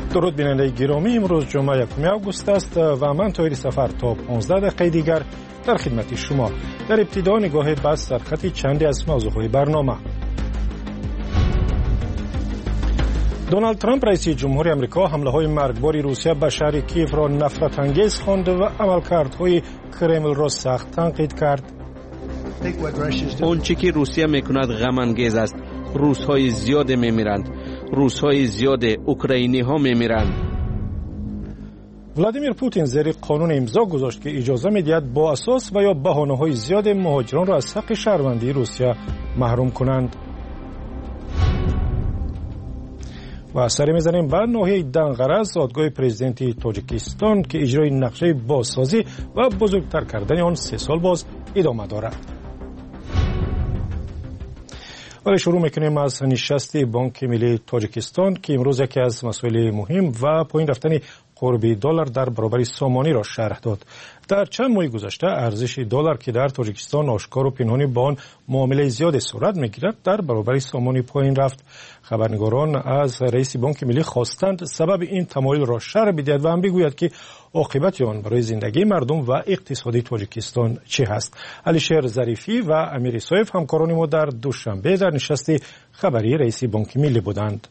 درود بیننده گرامی، امروز جمعه 1 آگوست است و من طاهر سفر تا 15 دقیقه دیگر در خدمت شما. در ابتدا نگاه بس در خط چندی از موضوعهای برنامه. دونالد ترامپ رئیس جمهوری آمریکا حمله‌های مرگبار روسیه به شهر کیف را نفرت انگیز خواند و عملکردهای کرمل را سخت تنقید کرد. آنچه که روسیه میکند غم انگیز است. روس‌های زیاد میمیرند. روس‌های زیاد اوکراینی‌ها میمیرند. ولادیمیر پوتین زیر قانون امضا گذاشت که اجازه می‌دهد با اساس و یا بهانه‌های زیاد مهاجران را از حق شهروندی روسیه محروم کنند. و سری می‌زنیم به ناحیه دنغرز، دادگاه پرزیدنتی تاجیکستان که اجرای نقشه بازسازی و بزرگتر کردن آن 3 سال باز ادامه دارد. ولی شروع میکنیم از نشست بانک ملی تاجیکستان که امروز یکی از مسائل مهم و پایین رفتن قرب دلار در برابر سامانی را شرح داد. در چند ماه گذشته ارزش دلار که در تاجیکستان آشکار و پنهانی با آن معامله زیاد صورت میگیرد در برابر سامانی پایین رفت. خبرنگاران از رئیس بانک ملی خواستند سبب این تمایل را شرح بدهد و هم بگوید که عاقبت آن برای زندگی مردم و اقتصادی تاجیکستان چه هست. علیشیر ظریفی و امیر سایف همکاران ما در دوشنبه در نشست خبری رئیس بانک ملی بودند.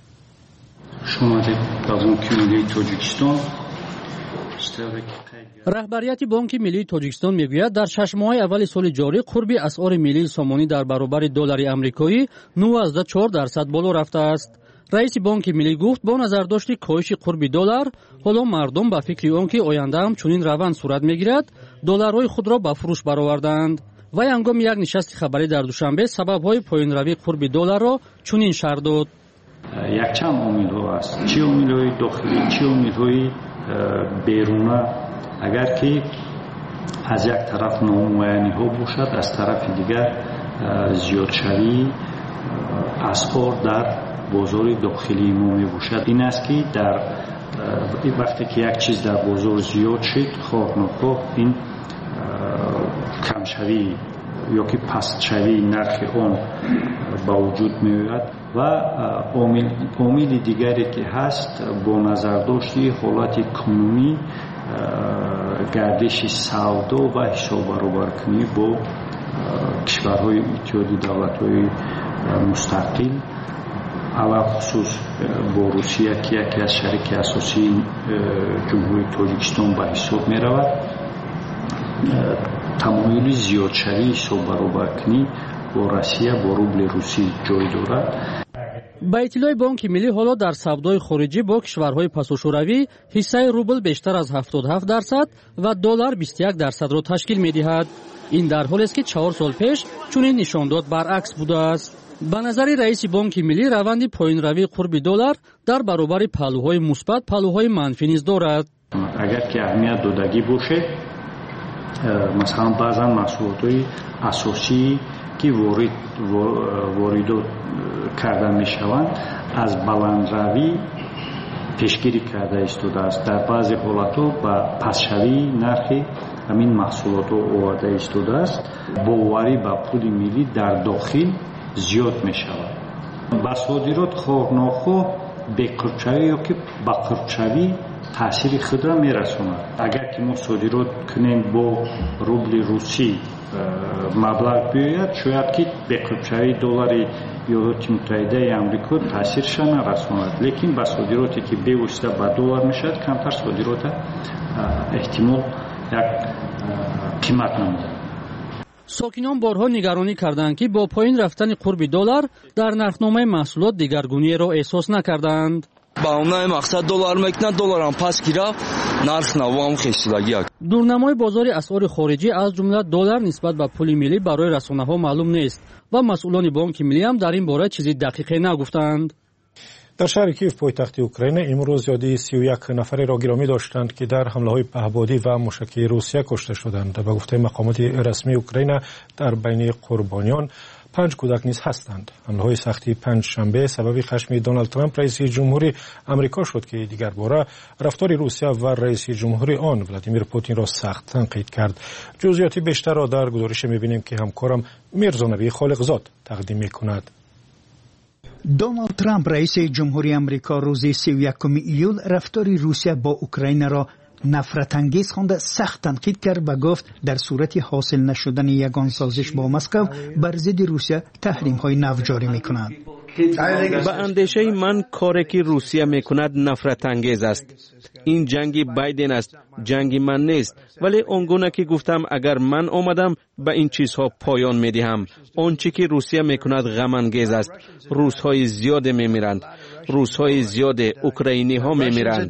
رهبریت بانک ملی تاجیکستان میگوید در 6 ماه اول سال جاری قرب اسعار ملی سامانی در برابر دلار آمریکایی 9.4% بالا رفته است. رئیس بانک ملی گفت با نظر داشت کاهش قرب دلار، حالا مردم به فکر آنکه آینده هم چنین روند صورت میگیرد، دلارهای خود را به فروش برآوردند. و هنگام یک نشست خبری در دوشنبه سبب‌های پایین‌روی قرب دلار را چنین شرح داد. یک چند امیدها است، چه امیدهای داخلی چه امیدهای بیرونی. اگر که از یک طرف نامعینی ها باشد، از طرف دیگر زیادشوی اسعار در بازار داخلی ما می باشد. این است که در وقتی که یک چیز در بازار زیاد شد، خواه نخواه این کمشوی یا که پستشوی نرخ آن با وجود می آید. و عامل دیگری که هست با نظر داشتی حالت اقتصادی، گردش سودا و حساب برابر کنی با کشورهای اتحادیه دولت‌های مستقل، علاوه خصوص با روسیه که یکی از شریک اساسی جمهوری تاجیکستان به حساب می رود، تمایل زیاد شوی حساب برابر کنی با روسیه با روبل روسی جای دارد. با اطلاع بانک ملی حالا در سودای خارجی با کشورهای پساشوروی حصه روبل بیشتر از 77% و دلار 21% را تشکیل می‌دهد. این در حالی است که 4 سال پیش چنین نشانداد برعکس بوده است. به نظر رئیس بانک ملی روند پایین‌روی قرب دلار در برابر پهلوهای مثبت پهلوهای منفی نیز دارد. اگر که اهمیت دادگی باشه، مثلا بعضا محصولات اساسی که واردات کرده می شوند از بلندروی پیشگیری کرده ایستاده است. در بعضی حالتها با پسشوی نرخ همین محصولات آورده ایستاده است. باوری به پول ملی در داخل زیاد می شود. با صادرات خواه ناخواه بکرچوی یا که بکرچوی تاثیر خود را می رساند. اگر که ما صادرات کنیم با روبل روسی مبلغ بیاید، شاید که بکرچوی دلار ایالات متحده آمریکا تاثیرش نرساند، لیکن با صادراتی که بیوسته به دلار میشد کمتر صادرات احتمال یک قیمت نمیده. ساکنان بارها نگرانی کردند که با پایین رفتن قرب دلار در نرخنامه محصولات دیگرگونی را احساس نکردند. با اون مقصد دلار میکنن، دلارم پس گیره نرخ نوام خیشتگی. دورنمای بازار اسعار خارجی از جمله دلار نسبت به پول ملی برای رسانه‌ها معلوم نیست و مسئولان بانک ملی هم در این باره چیزی دقیقی نگفتند. در شهر کیف پایتخت اوکراین امروز یادی 31 نفری را گرامی داشتند که در حمله‌های پهپادی و موشکی روسیه کشته شدند. به گفته مقامات رسمی اوکراین در بین قربانیان 5 کودک نیز هستند. حمله‌های سختی پنجشنبه سبب خشم دونالد ترامپ رئیس جمهوری آمریکا شد که دیگر باره رفتار روسیه و رئیس جمهوری آن ولادیمیر پوتین را سخت تنقید کرد. جزئیات بیشتر را در گزارش می‌بینیم که همکارم میرزا نبی خالقزاد تقدیم می‌کند. دونالد ترامپ رئیس جمهوری آمریکا روز 31 ایول رفتار روسیه با اوکراین را نفرت انگیز خوانده سخت تنقید کرد و گفت در صورت حاصل نشدن یگان سازش با مسکو بر ضد روسیه تحریم های نو جاری می‌کند. به اندیشه من کاری که روسیه میکند نفرت انگیز است. این جنگ بایدن است، جنگ من نیست. ولی آنگونه که گفتم اگر من آمدم به این چیزها پایان میدهم. آنچه که روسیه میکند غم انگیز است. روس‌های زیاد میمیرند. روس‌های زیاد اوکراینی ها میمیرند.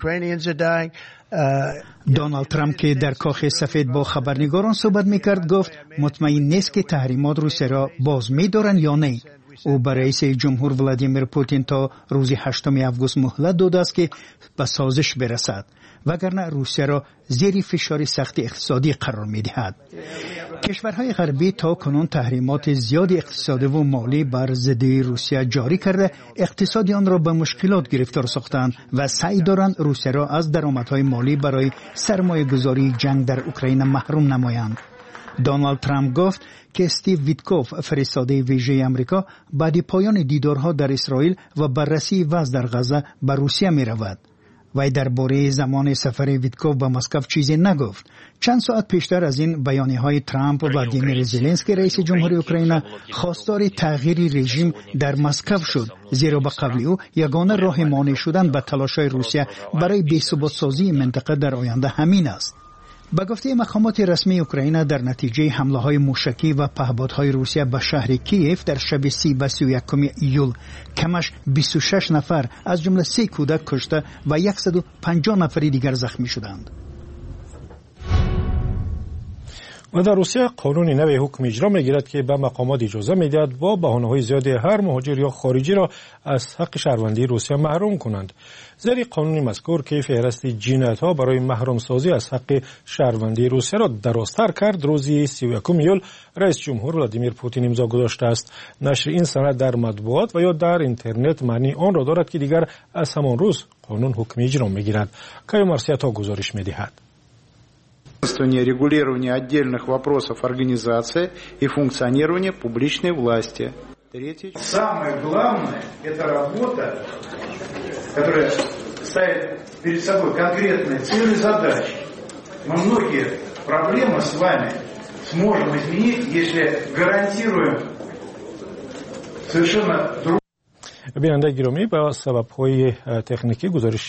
دونالد ترامپ که در کاخ سفید با خبرنگاران صحبت میکرد گفت مطمئن نیست که تحریمات روسیه را باز می‌دارند یا نه. او به رئیس جمهور ولادیمیر پوتین تا روز 8 آگوست مهلت داده است که به سازش برسد وگرنه روسیه را زیر فشار سخت اقتصادی قرار می‌دهد. کشورهای غربی تا کنون تحریمات زیاد اقتصادی و مالی بر ضد روسیه جاری کرده اقتصاد آن را به مشکلات گرفتار ساختند و سعی دارند روسیه را از درآمدهای مالی برای سرمایه‌گذاری جنگ در اوکراین محروم نمایند. دونالد ترامپ گفت که استیو ویتکوف فرستاده ویژه آمریکا بعد پایان دیدارها در اسرائیل و بررسی وضع در غزه به روسیه می رود. وی درباره زمان سفر ویتکوف به مسکو چیزی نگفت. چند ساعت پیشتر از این بیانیه‌های ترامپ و ولادیمیر زلنسکی رئیس جمهوری اوکراین خواستار تغییر رژیم در مسکو شد، زیرا به قول او یگانه راه مانع شدن به تلاش‌های روسیه برای بی‌ثبات‌سازی منطقه در آینده همین است. به گفته مقامات رسمی اوکراین در نتیجه حمله‌های موشکی و پهپادهای روسیه به شهر کیف در شب 30 و 31 ایول کمش 26 نفر از جمله 3 کودک کشته و 150 نفر دیگر زخمی شدند. و در روسیه قانون نوی حکم اجرا میگیرد که به مقامات اجازه میدهد با بهانه‌های زیادی هر مهاجر یا خارجی را از حق شهروندی روسیه محروم کنند. زیر قانون مذکور که فهرست جنایت‌ها برای محروم سازی از حق شهروندی روسیه را درازتر کرد، روز 31 ایول رئیس جمهور ولادیمیر پوتین امضا گذاشته است. نشر این سند در مطبوعات و یا در اینترنت معنی آن را دارد که دیگر از همان روز قانون حکم اجرا میگیرد. کایو مارسیاتا گزارش میدهد. Регулирование отдельных вопросов организации и функционирования публичной власти. Самое главное – это работа, которая ставит перед собой конкретные цели и задачи. Мы многие проблемы с вами сможем изменить, если гарантируем совершенно другое. بیننده گرامی با سبب‌های تکنیکی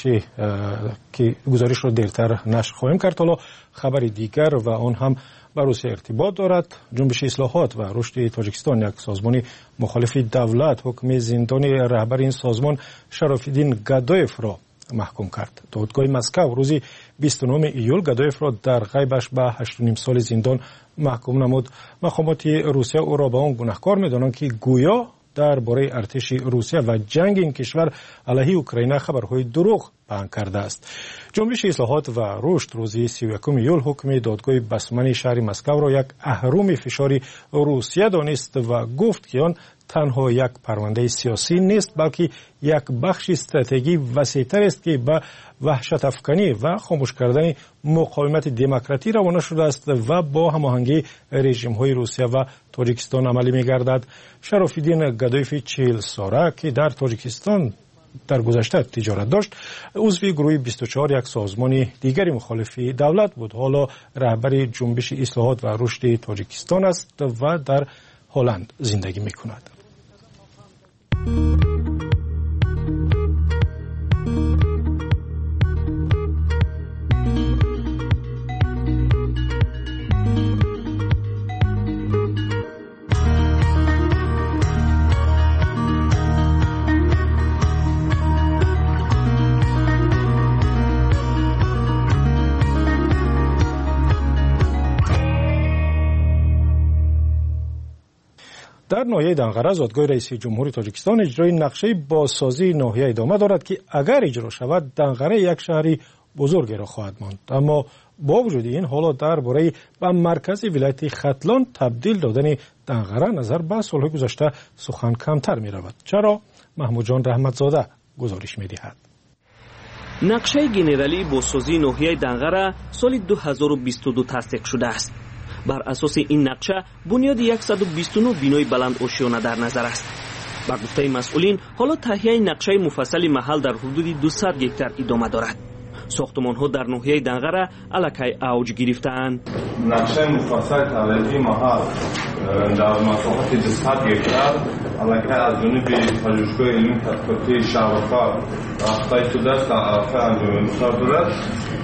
گزارش را دیرتر نشر خواهیم کرد. حالا خبر دیگر و آن هم با روسیه ارتباط دارد. جنبش اصلاحات و رشد تاجیکستان، یک سازمان مخالف دولت، حکم زندانی رهبر این سازمان شراف‌الدین گادایف را محکوم کرد. دادگاه مسکو روز 29 ایول گادایف را در غیبش به 8.5 سال زندان محکوم نمود. مقامات روسیه او را به آن گناهکار می‌دانند که گویا درباره ارتش روسیه و جنگ این کشور علیه اوکراین خبرهای دروغ بیان کرده است. جنبش اصلاحات و رشد روز 31 ایول حکم دادگاه بسمن شهر مسکو را یک اهرم فشاری روسیه دانست و گفت که آن تنها یک پرونده سیاسی نیست بلکه یک بخش استراتژی وسیع‌تر است که به وحشت افکنی و خاموش کردن مقاومت دموکراتی روانه شده است و با هماهنگی رژیم‌های روسیه و تاجیکستان عملی می‌گردد. شراف‌الدین گادایف 40 ساله که در تاجیکستان در گذشته تجارت داشت، عضو گروه 24 یک سازمان دیگری مخالف دولت بود. حالا رهبر جنبش اصلاحات و رشد تاجیکستان است و در هلند زندگی می‌کند. در ناحیه دنقره دادگاه رئیس جمهوری تاجیکستان اجرای نقشه بازسازی ناحیه ادامه دارد که اگر اجرا شود دنقره یک شهری بزرگی را خواهد ماند. اما با وجود این حالا درباره به مرکز ولایت ختلان تبدیل دادن دنقره نظر به سالهای گذشته سخن کمتر می رود. چرا؟ محمود جان رحمتزاده گزارش می دهد. نقشه گنرالی بازسازی ناحیه دنقره سال 2022 تصدیق شده است. بر اساس این نقشه بنیاد 129 بینای بلند آشیانه در نظر است. با گفته مسئولین حالا تهیه نقشه مفصل محل در حدود 200 گکتار ادامه دارد. ساختمان‌ها در ناحیه دنغره الکی اوج گرفته‌اند. نقشه مفصل طراحی محل در مساحت 200 گکتار الکی از جانب پژوهشگاه علمی تحقیقاتی شهرآفر رفته شده است در عرصه انجام می‌شود.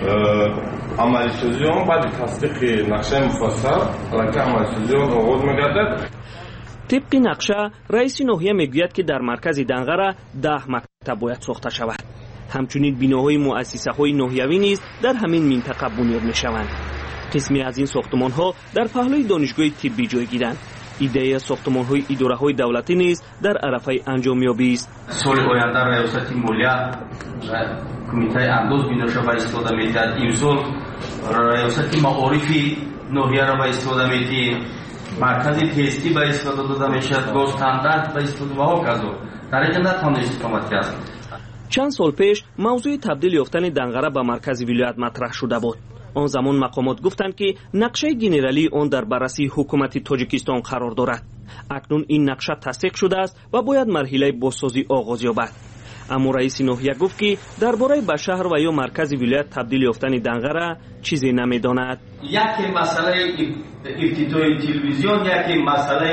عملی سازی آن بعد تصدیق نقشه مفصل الکی عملی سازی آن آغاز می‌گردد. طبق نقشه رئیس ناحیه میگوید که در مرکز دنغره 10 مکتب باید ساخته شود. همچنین بیناهای مؤسسه‌های ناحیوی نیز در همین منطقه بنیاد می‌شوند. قسمی از این ساختمان‌ها در پهلوی دانشگاه طبی جای گیرند. ایده ساختمان‌های اداره‌های دولتی نیز در عرفه انجامیابی است. سال آینده ریاست مالیه و کمیته انداز بیناشه به استفاده می‌دهد. این سال ریاست معارف ناحیه را به استفاده می‌دهد. مرکز تستی به استفاده داده می‌شود. گاز تندرد به استفاده و هاکذا. در اینجا نتوان استفاده است. چند سال پیش موضوع تبدیل یافتن دنغره به مرکز ولایت مطرح شده بود. آن زمان مقامات گفتند که نقشه گنرالی آن در بررسی حکومت تاجیکستان قرار دارد. اکنون این نقشه تصدیق شده است و باید مرحله بازسازی آغاز یابد. اما رئیس ناحیه گفت که درباره به شهر و یا مرکز ولایت تبدیل یافتن دنغره چیزی نمیداند. یک مسئله افتتاح تلویزیون، یک مسئله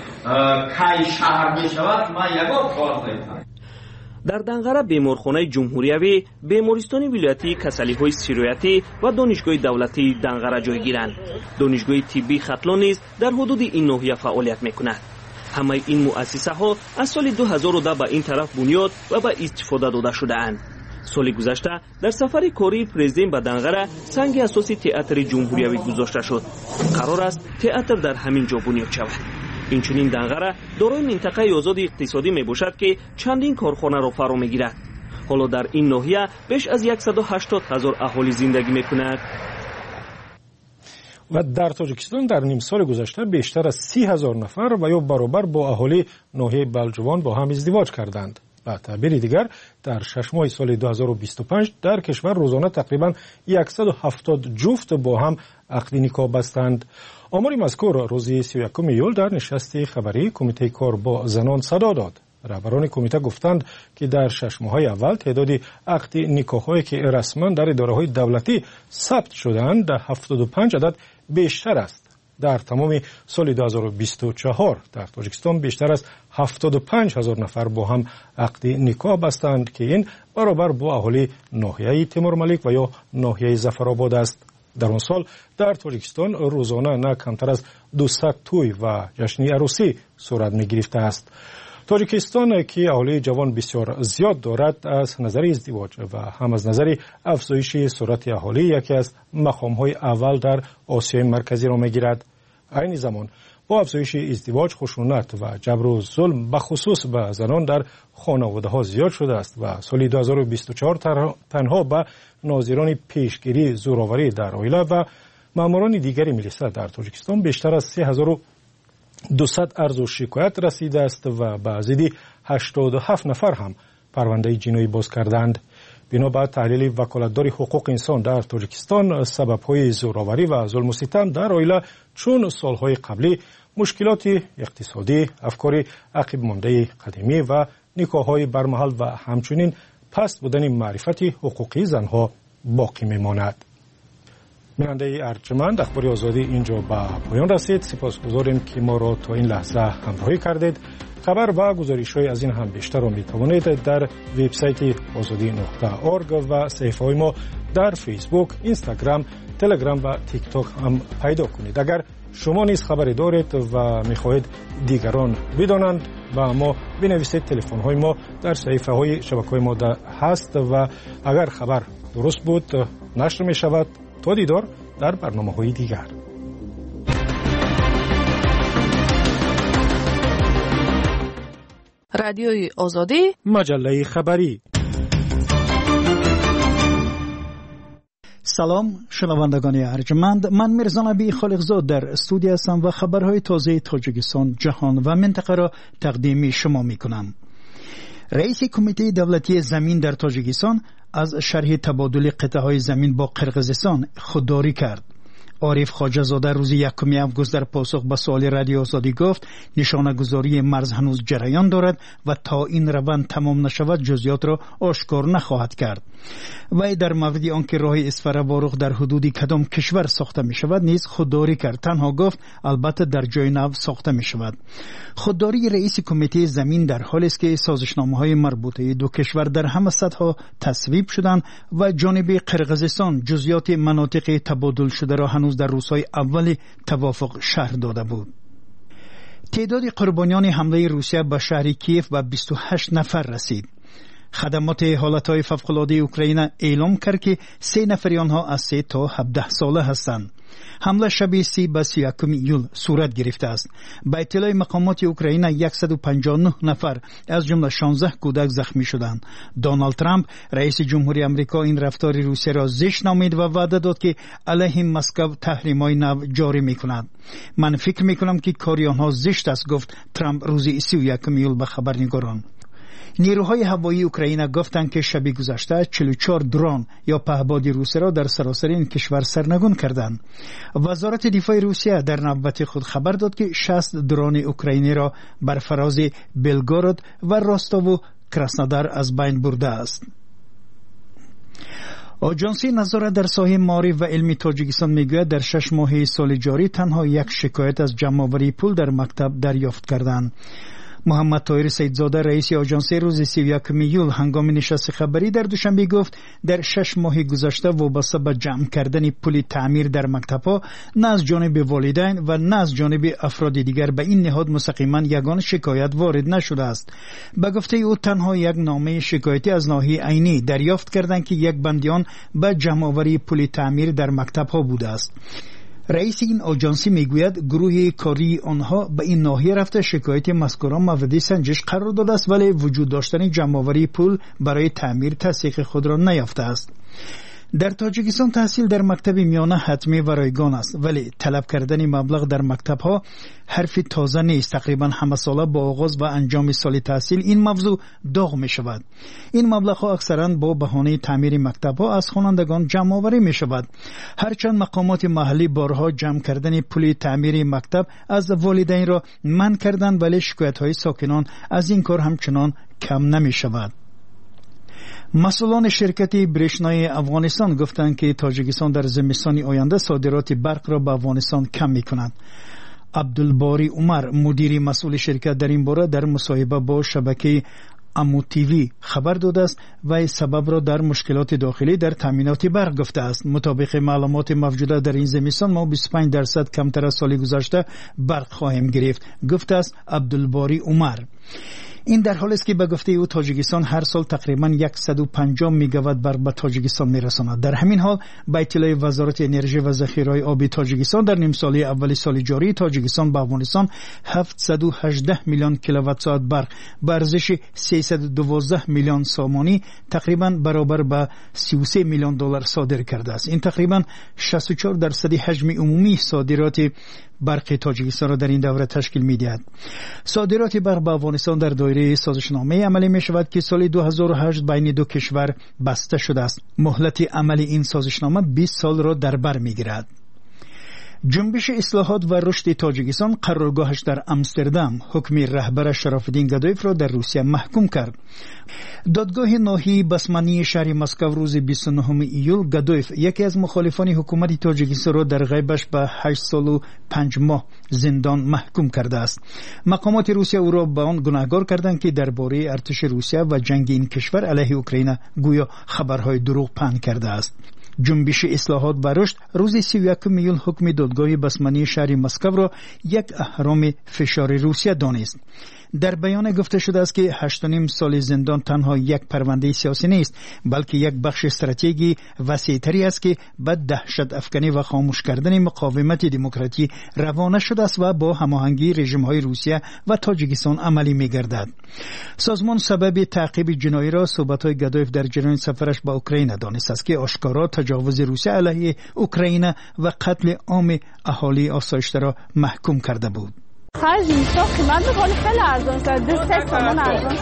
کی شهر می شود، ما یگان کار داریم. در دنغره بیمارخانه جمهوریوی، بیمارستان ولایتی کسلی‌های سیرایتی و دانشگاه دولتی دنغره جای گیرند. دانشگاه طبی ختلان نیز در حدود این ناحیه فعالیت می‌کند. همه این مؤسسه‌ها از سال 2010 به این طرف بنیاد و به استفاده داده شده‌اند. سال گذشته در سفر کاری پرزیدنت به دنغره سنگ اساسی تئاتر جمهوریوی گذاشته شد. قرار است تئاتر در همین جا بنیاد شود. اینچنین دنغره دارای منطقه آزاد اقتصادی می باشد که چندین کارخانه را فرا می گیرد. حالا در این ناحیه بیش از 180,000 اهالی زندگی می کند. و در تاجیکستان در نیم سال گذشته بیشتر از 30,000 نفر و یا برابر با اهالی ناحیه بلجوان با هم ازدواج کردند. به تعبیر دیگر در 6 ماه سال 2025 در کشور روزانه تقریبا 170 جفت با هم عقد نکاح بستند. آمار مذکور روز 31 ایول در نشست خبری کمیته کار با زنان صدا داد. رهبران کمیته گفتند که در 6 ماه اول تعداد عقد نکاح‌هایی که رسما در اداره‌های دولتی ثبت شدند در 75 عدد بیشتر است. در تمام سال 2024 در تاجیکستان بیشتر از 75,000 نفر با هم عقد نکاح بستند که این برابر با اهالی ناحیه تیمورملک و یا ناحیه ظفرآباد است. در آن سال در تاجیکستان روزانه نه کمتر از 200 توی و جشن عروسی صورت می گرفته است. تاجیکستان که اهالی جوان بسیار زیاد دارد از نظر ازدواج و هم از نظر افزایش سرعت اهالی یکی از مقام‌های اول در آسیای مرکزی را می‌گیرد. عین زمان با افزایش ازدواج، خشونت و جبر و ظلم بخصوص به زنان در خانواده‌ها زیاد شده است و سال 2024 تنها به ناظران پیشگیری زورآوری در عائله و ماموران دیگری می‌رسد در تاجیکستان بیشتر از 3200 عرض و شکایت رسیده است و به حدود 87 نفر هم پرونده جنایی باز کردند. بنابر تحلیل وکالتدار حقوق انسان در تاجیکستان سبب‌های زورآوری و ظلم و ستم در عائله چون سال‌های قبلی مشکلات اقتصادی، افکار عقب مانده قدیمی و نکاح‌های برمحل و همچنین پست بودن معرفت حقوقی زنها باقی می‌ماند. بیننده ارجمند، اخبار آزادی اینجا به پایان رسید. سپاسگزاریم که ما را تا این لحظه همراهی کردید. خبر و گزارش‌های از این هم بیشتر را می‌توانید در وبسایت azadi.org و صفحه‌های ما در فیسبوک، اینستاگرام، تلگرام و تیک تاک هم پیدا کنید. اگر شما نیز خبری دارید و می‌خواهید دیگران بدانند و ما بنویسید. تلفن‌های ما در صفحه‌های شبکه‌های ما هست و اگر خبر درست بود نشر می‌شود. تا دیدار در برنامه‌های دیگر. رادیوی آزادی، مجله خبری. سلام شنوندگان ارجمند، من میرزا نبی خالقزاد در استودیو هستم و خبرهای تازه تاجیکستان، جهان و منطقه را تقدیم شما میکنم. رئیس کمیته دولتی زمین در تاجیکستان از شرح تبادل قطعه‌های زمین با قرقیزستان خودداری کرد. عارف خواجه‌زاده روز 1 آگوست در پاسخ به سوال رادیو آزادی گفت نشانه‌گذاری مرز هنوز جریان دارد و تا این روند تمام نشود جزئیات را آشکار نخواهد کرد. وی در مورد آنکه راه اسفر باروخ در حدود کدام کشور ساخته می شود نیز خودداری کرد. تنها گفت البته در جای نو ساخته می شود. خودداری رئیس کمیته زمین در حالی است که سازشنامه‌های مربوطه دو کشور در همه سطح‌ها تصویب شدند و جانب قرقیزستان جزئیات مناطق تبادل شده را هنوز در روزهای اول توافق شرح داده بود. تعداد قربانیان حمله روسیه به شهر کیف به 28 نفر رسید. خدمات حالتهای فوق‌العاده اوکراین اعلام کرد که 3 نفر آنها از 3 تا 17 ساله هستند. حمله شب 30 به 31 ایول صورت گرفته است. با اطلاع مقامات اوکراین 159 نفر از جمله 16 کودک زخمی شدند. دونالد ترامپ رئیس جمهوری آمریکا این رفتار روسیه را زشت نامید و وعده داد که علیه مسکو تحریم‌های نو جاری می‌کند. من فکر می‌کنم که کار آنها زشت است، گفت ترامپ روز 31 ایول به خبرنگاران. نیروهای هوایی اوکراین گفتند که شب گذشته 44 درون یا پهپادی روسیه را در سراسر این کشور سرنگون کردند. وزارت دفاع روسیه در نوبت خود خبر داد که 60 درون اوکراینی را بر فراز بلگورود و راستاو و کراسنودار از بین برده است. آژانسی نظارت در ساحه معارف و علمی تاجیکستان میگوید در 6 ماه سال جاری تنها 1 شکایت از جمع‌آوری پول در مکتب دریافت کردند. محمد طاهر سیدزاده رئیس آژانس روز 31 ایول هنگام نشست خبری در دوشنبه گفت در 6 ماه گذشته وابسته به جمع کردن پول تعمیر در مکتب‌ها نه از جانب والدین و نه از جانب افراد دیگر به این نهاد مستقیما یگان شکایت وارد نشده است. به گفته او تنها 1 نامه شکایتی از ناحیه عینی دریافت کردند که 1 بندیان به جمع‌آوری پول تعمیر در مکتب‌ها بوده است. رئیس این آژانسی میگوید گروه کاری آنها به این ناحیه رفته شکایت مذکوران مورد سنجش قرار داده است ولی وجود داشتن جمع‌آوری پول برای تعمیر تصدیق خود را نیافته است. در تاجیکستان تحصیل در مکتب میانه حتمی و رایگان است ولی طلب کردن مبلغ در مکتب‌ها حرف تازه نیست. تقریبا همه ساله با آغاز و انجام سال تحصیل این موضوع داغ می شود. این مبلغ‌ها اکثرا با بهانه تعمیر مکتب‌ها از خوانندگان جمع آوری می شود. هرچند مقامات محلی بارها جمع کردن پول تعمیر مکتب از والدین را منع کردند ولی شکایت‌های ساکنان از این کار همچنان کم نمی شود. مسئولان شرکت برشنای افغانستان گفتند که تاجیکستان در زمستان آینده صادرات برق را به افغانستان کم می‌کند. عبدالباری عمر مدیر مسئول شرکت در این باره در مصاحبه با شبکه امو تیوی خبر داده است و سبب را در مشکلات داخلی در تامینات برق گفته است. مطابق معلومات موجوده در این زمستان ما 25% کمتر از سال گذشته برق خواهیم گرفت، گفته است عبدالباری عمر. این در حالی است که به گفته او تاجیکستان هر سال تقریبا 150 میگاوات برق به تاجیکستان میرساند. در همین حال با اطلاع وزارت انرژی و ذخیره‌های آبی تاجیکستان در نیم ساله اول سال جاری تاجیکستان به افغانستان 718 میلیون کیلووات ساعت برق به ارزش 312 میلیون سامانی تقریبا برابر به 33 میلیون دلار صادر کرده است. این تقریبا 64% حجم عمومی صادرات برق تاجیکستان را در این دوره تشکیل می‌دهد. صادرات برق به افغانستان در دایره سازشنامه عملی می‌شود که سال 2008 بین دو کشور بسته شده است. مهلت عملی این سازشنامه 20 سال را در بر می‌گیرد. جنبش اصلاحات و رشد تاجیکستان قرارگاهش در امستردام حکم رهبر شراف‌الدین گدایف را در روسیه محکوم کرد. دادگاه ناحیه بسمانی شهر مسکو روز 29 ایول گدایف یکی از مخالفان حکومت تاجیکستان را در غیبش به 8 سال و 5 ماه زندان محکوم کرده است. مقامات روسیه او را به آن گناهکار کردند که درباره ارتش روسیه و جنگ این کشور علیه اوکراین گویا خبرهای دروغ پهن کرده است. جنبش اصلاحات و رشد روز 31 ایول حکم دادگاه بسمانی شهر مسکو را یک اهرام فشار روسیه دانست. در بیان گفته شده است که 8.5 سال زندان تنها یک پرونده سیاسی نیست بلکه یک بخش استراتژی وسیع‌تری است که به دهشت افکنی و خاموش کردن مقاومت دموکراتی روانه شده است و با هماهنگی رژیم‌های روسیه و تاجیکستان عملی می‌گردد. سازمان سبب تعقیب جنایی را صحبت‌های گدایف در جریان سفرش به اوکراین دانست است که آشکارا تجاوز روسیه علیه اوکراین و قتل عام اهالی آسایشته را محکوم کرده بود. خرج میشه قیمت بکنه خیلی ارزان شده 3 تومان ارزان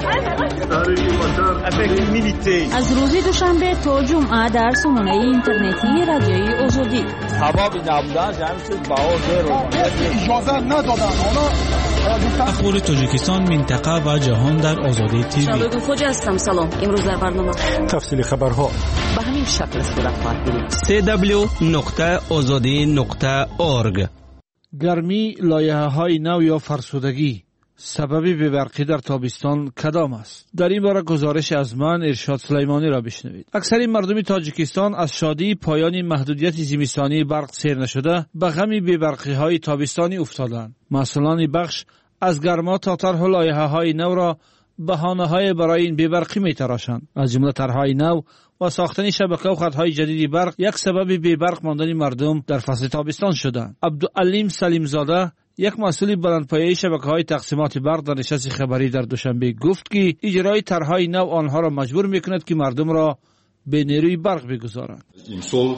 شده. از روز دوشنبه تا جمعه در سامانه اینترنتی رادیوی آزادی کبابی نبودن همین چیز اجازه ندادن. اخبار تاجیکستان، منطقه و جهان در آزادی تیوی. شبکه خوج هستم. سلام. امروز در برنامه تفصیل خبرها به همین شکل صورت خواهد گرفت. www.azadi.org. گرمی، لایحه‌های نو یا فرسودگی سبب بی‌برقی در تابستان کدام است؟ در این باره گزارش از من ارشاد سلیمانی را بشنوید. اکثر مردم تاجیکستان از شادی پایان محدودیت زمستانی برق سیر نشده به غم بی‌برقی‌های تابستانی افتادند. مسئولان بخش از گرما تا طرح لایحه‌های نو را بهانه‌های برای این بی‌برقی می‌تراشند. از جمله طرح‌های نو و ساختن شبکه و خطهای جدید برق یک سبب بی‌برق ماندن مردم در فصل تابستان شدند. عبدالعلیم سلیمزاده، یک مسئول بلندپایه شبکه‌های تقسیمات برق در نشست خبری در دوشنبه گفت که اجرای طرح‌های نو آنها را مجبور می‌کند که مردم را به نیروی برق بگذارند. امسال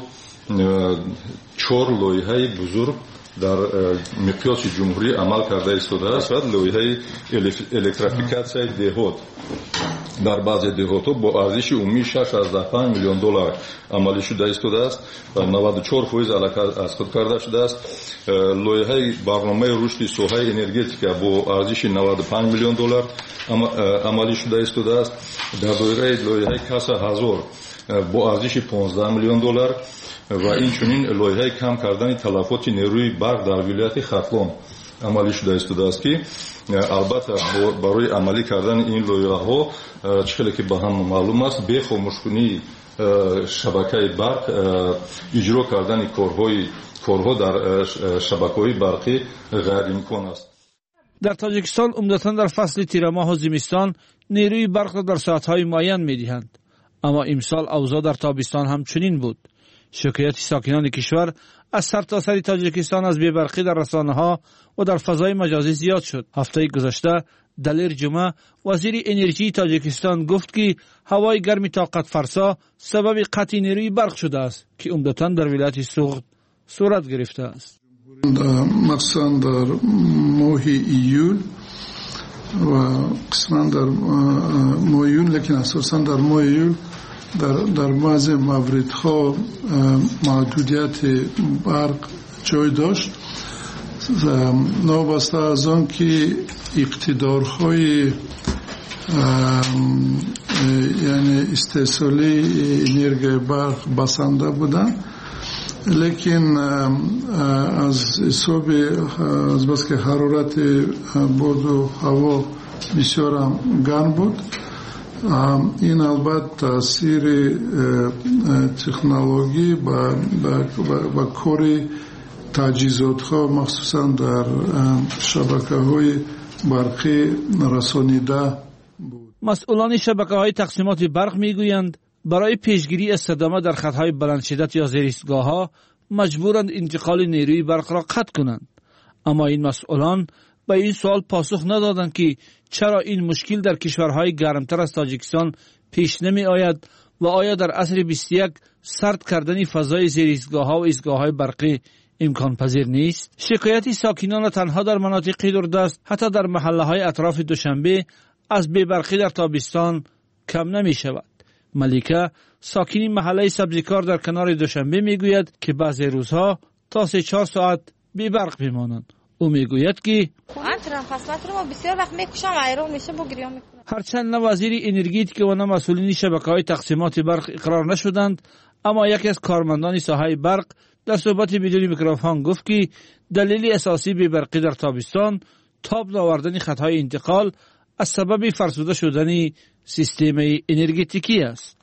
4 لایحه بزرگ در مقیاس جمهوری عمل کرده ایستاده است. لایحه الکتریفیکاسیای دهات در بعضی دهات‌ها با ارزش عمومی 6.5 میلیون دلار عملی شده ایستاده است و 94% علاقه از خود کرده شده است. لایحه برنامه رشد ساحه انرژتیکا با ارزش 95 میلیون دلار عملی شده ایستاده است. در دایره لایحه کاسا هزار با ارزش 15 میلیون دلار و اینچنین لایحه کم کردن تلفات نیروی برق در ولایت خرطوم عملی شده ایستاده است که البته برای عملی کردن این لایحه‌ها چخیلی که به هم معلوم است به خاموشکنی شبکه برق اجرا کردن کارها در شبکه‌های برقی غیر امکان است. در تاجیکستان عمدتاً در فصل تیر ماه و زمستان نیروی برق را در ساعت‌های معین می‌دهند، اما امسال اوضاع در تابستان هم چنین بود. شکایت ساکنان کشور از سرتاسر تاجیکستان از بی‌برقی در رسانه‌ها و در فضای مجازی زیاد شد. هفته گذشته دلیر جمعه وزیر انرژی تاجیکستان گفت که هوای گرم طاقت فرسا سبب قطع نیروی برق شده است که عمدتاً در ولایت سوغد صورت گرفته است. مخصوصاً در ماه ایول و قسماً در ماه ایول، لیکن اساساً در ماه ایول در بعضی موردها محدودیت برق جای داشت. نابسته از آن که اقتدارهای یعنی استحصالی انرژی برق بسنده بودند، لیکن از حساب از بس که حرارت باد و هوا بسیار گرم بود، این البته تاثیر تکنولوژی با کار تجهیزات ها مخصوصا در شبکه های برقی رسانیده بود. مسئولان شبکه های تقسیمات برق میگویند برای پیشگیری از صدمه در خطهای بلند شدت یا زیر ایستگاه ها مجبورند انتقال نیروی برق را قطع کنند. اما این مسئولان به این سوال پاسخ ندادند که چرا این مشکل در کشورهای گرمتر از تاجیکستان پیش نمی آید و آیا در عصر 21 سرد کردن فضای زیر ایستگاه ها و ایستگاه های برقی امکان پذیر نیست؟ شکایت ساکنان تنها در مناطق دوردست، حتی در محله های اطراف دوشنبه از بی‌برقی در تابستان کم نمی شود. ملیکه ساکنی محله سبزیکار در کنار دوشنبه می گوید که بعضی روزها تا 3-4 ساعت بی‌برق میمانند. او میگوید که هرچند نه وزیر انرژی و نه مسئولین شبکه‌های تقسیمات برق اقرار نشدند، اما یکی از کارمندان ساحه برق در صحبت بدون میکروفون گفت که دلیل اساسی بی‌برقی در تابستان تاب آوردن خطهای انتقال از سبب فرسوده شدن سیستم انرژتیکی است.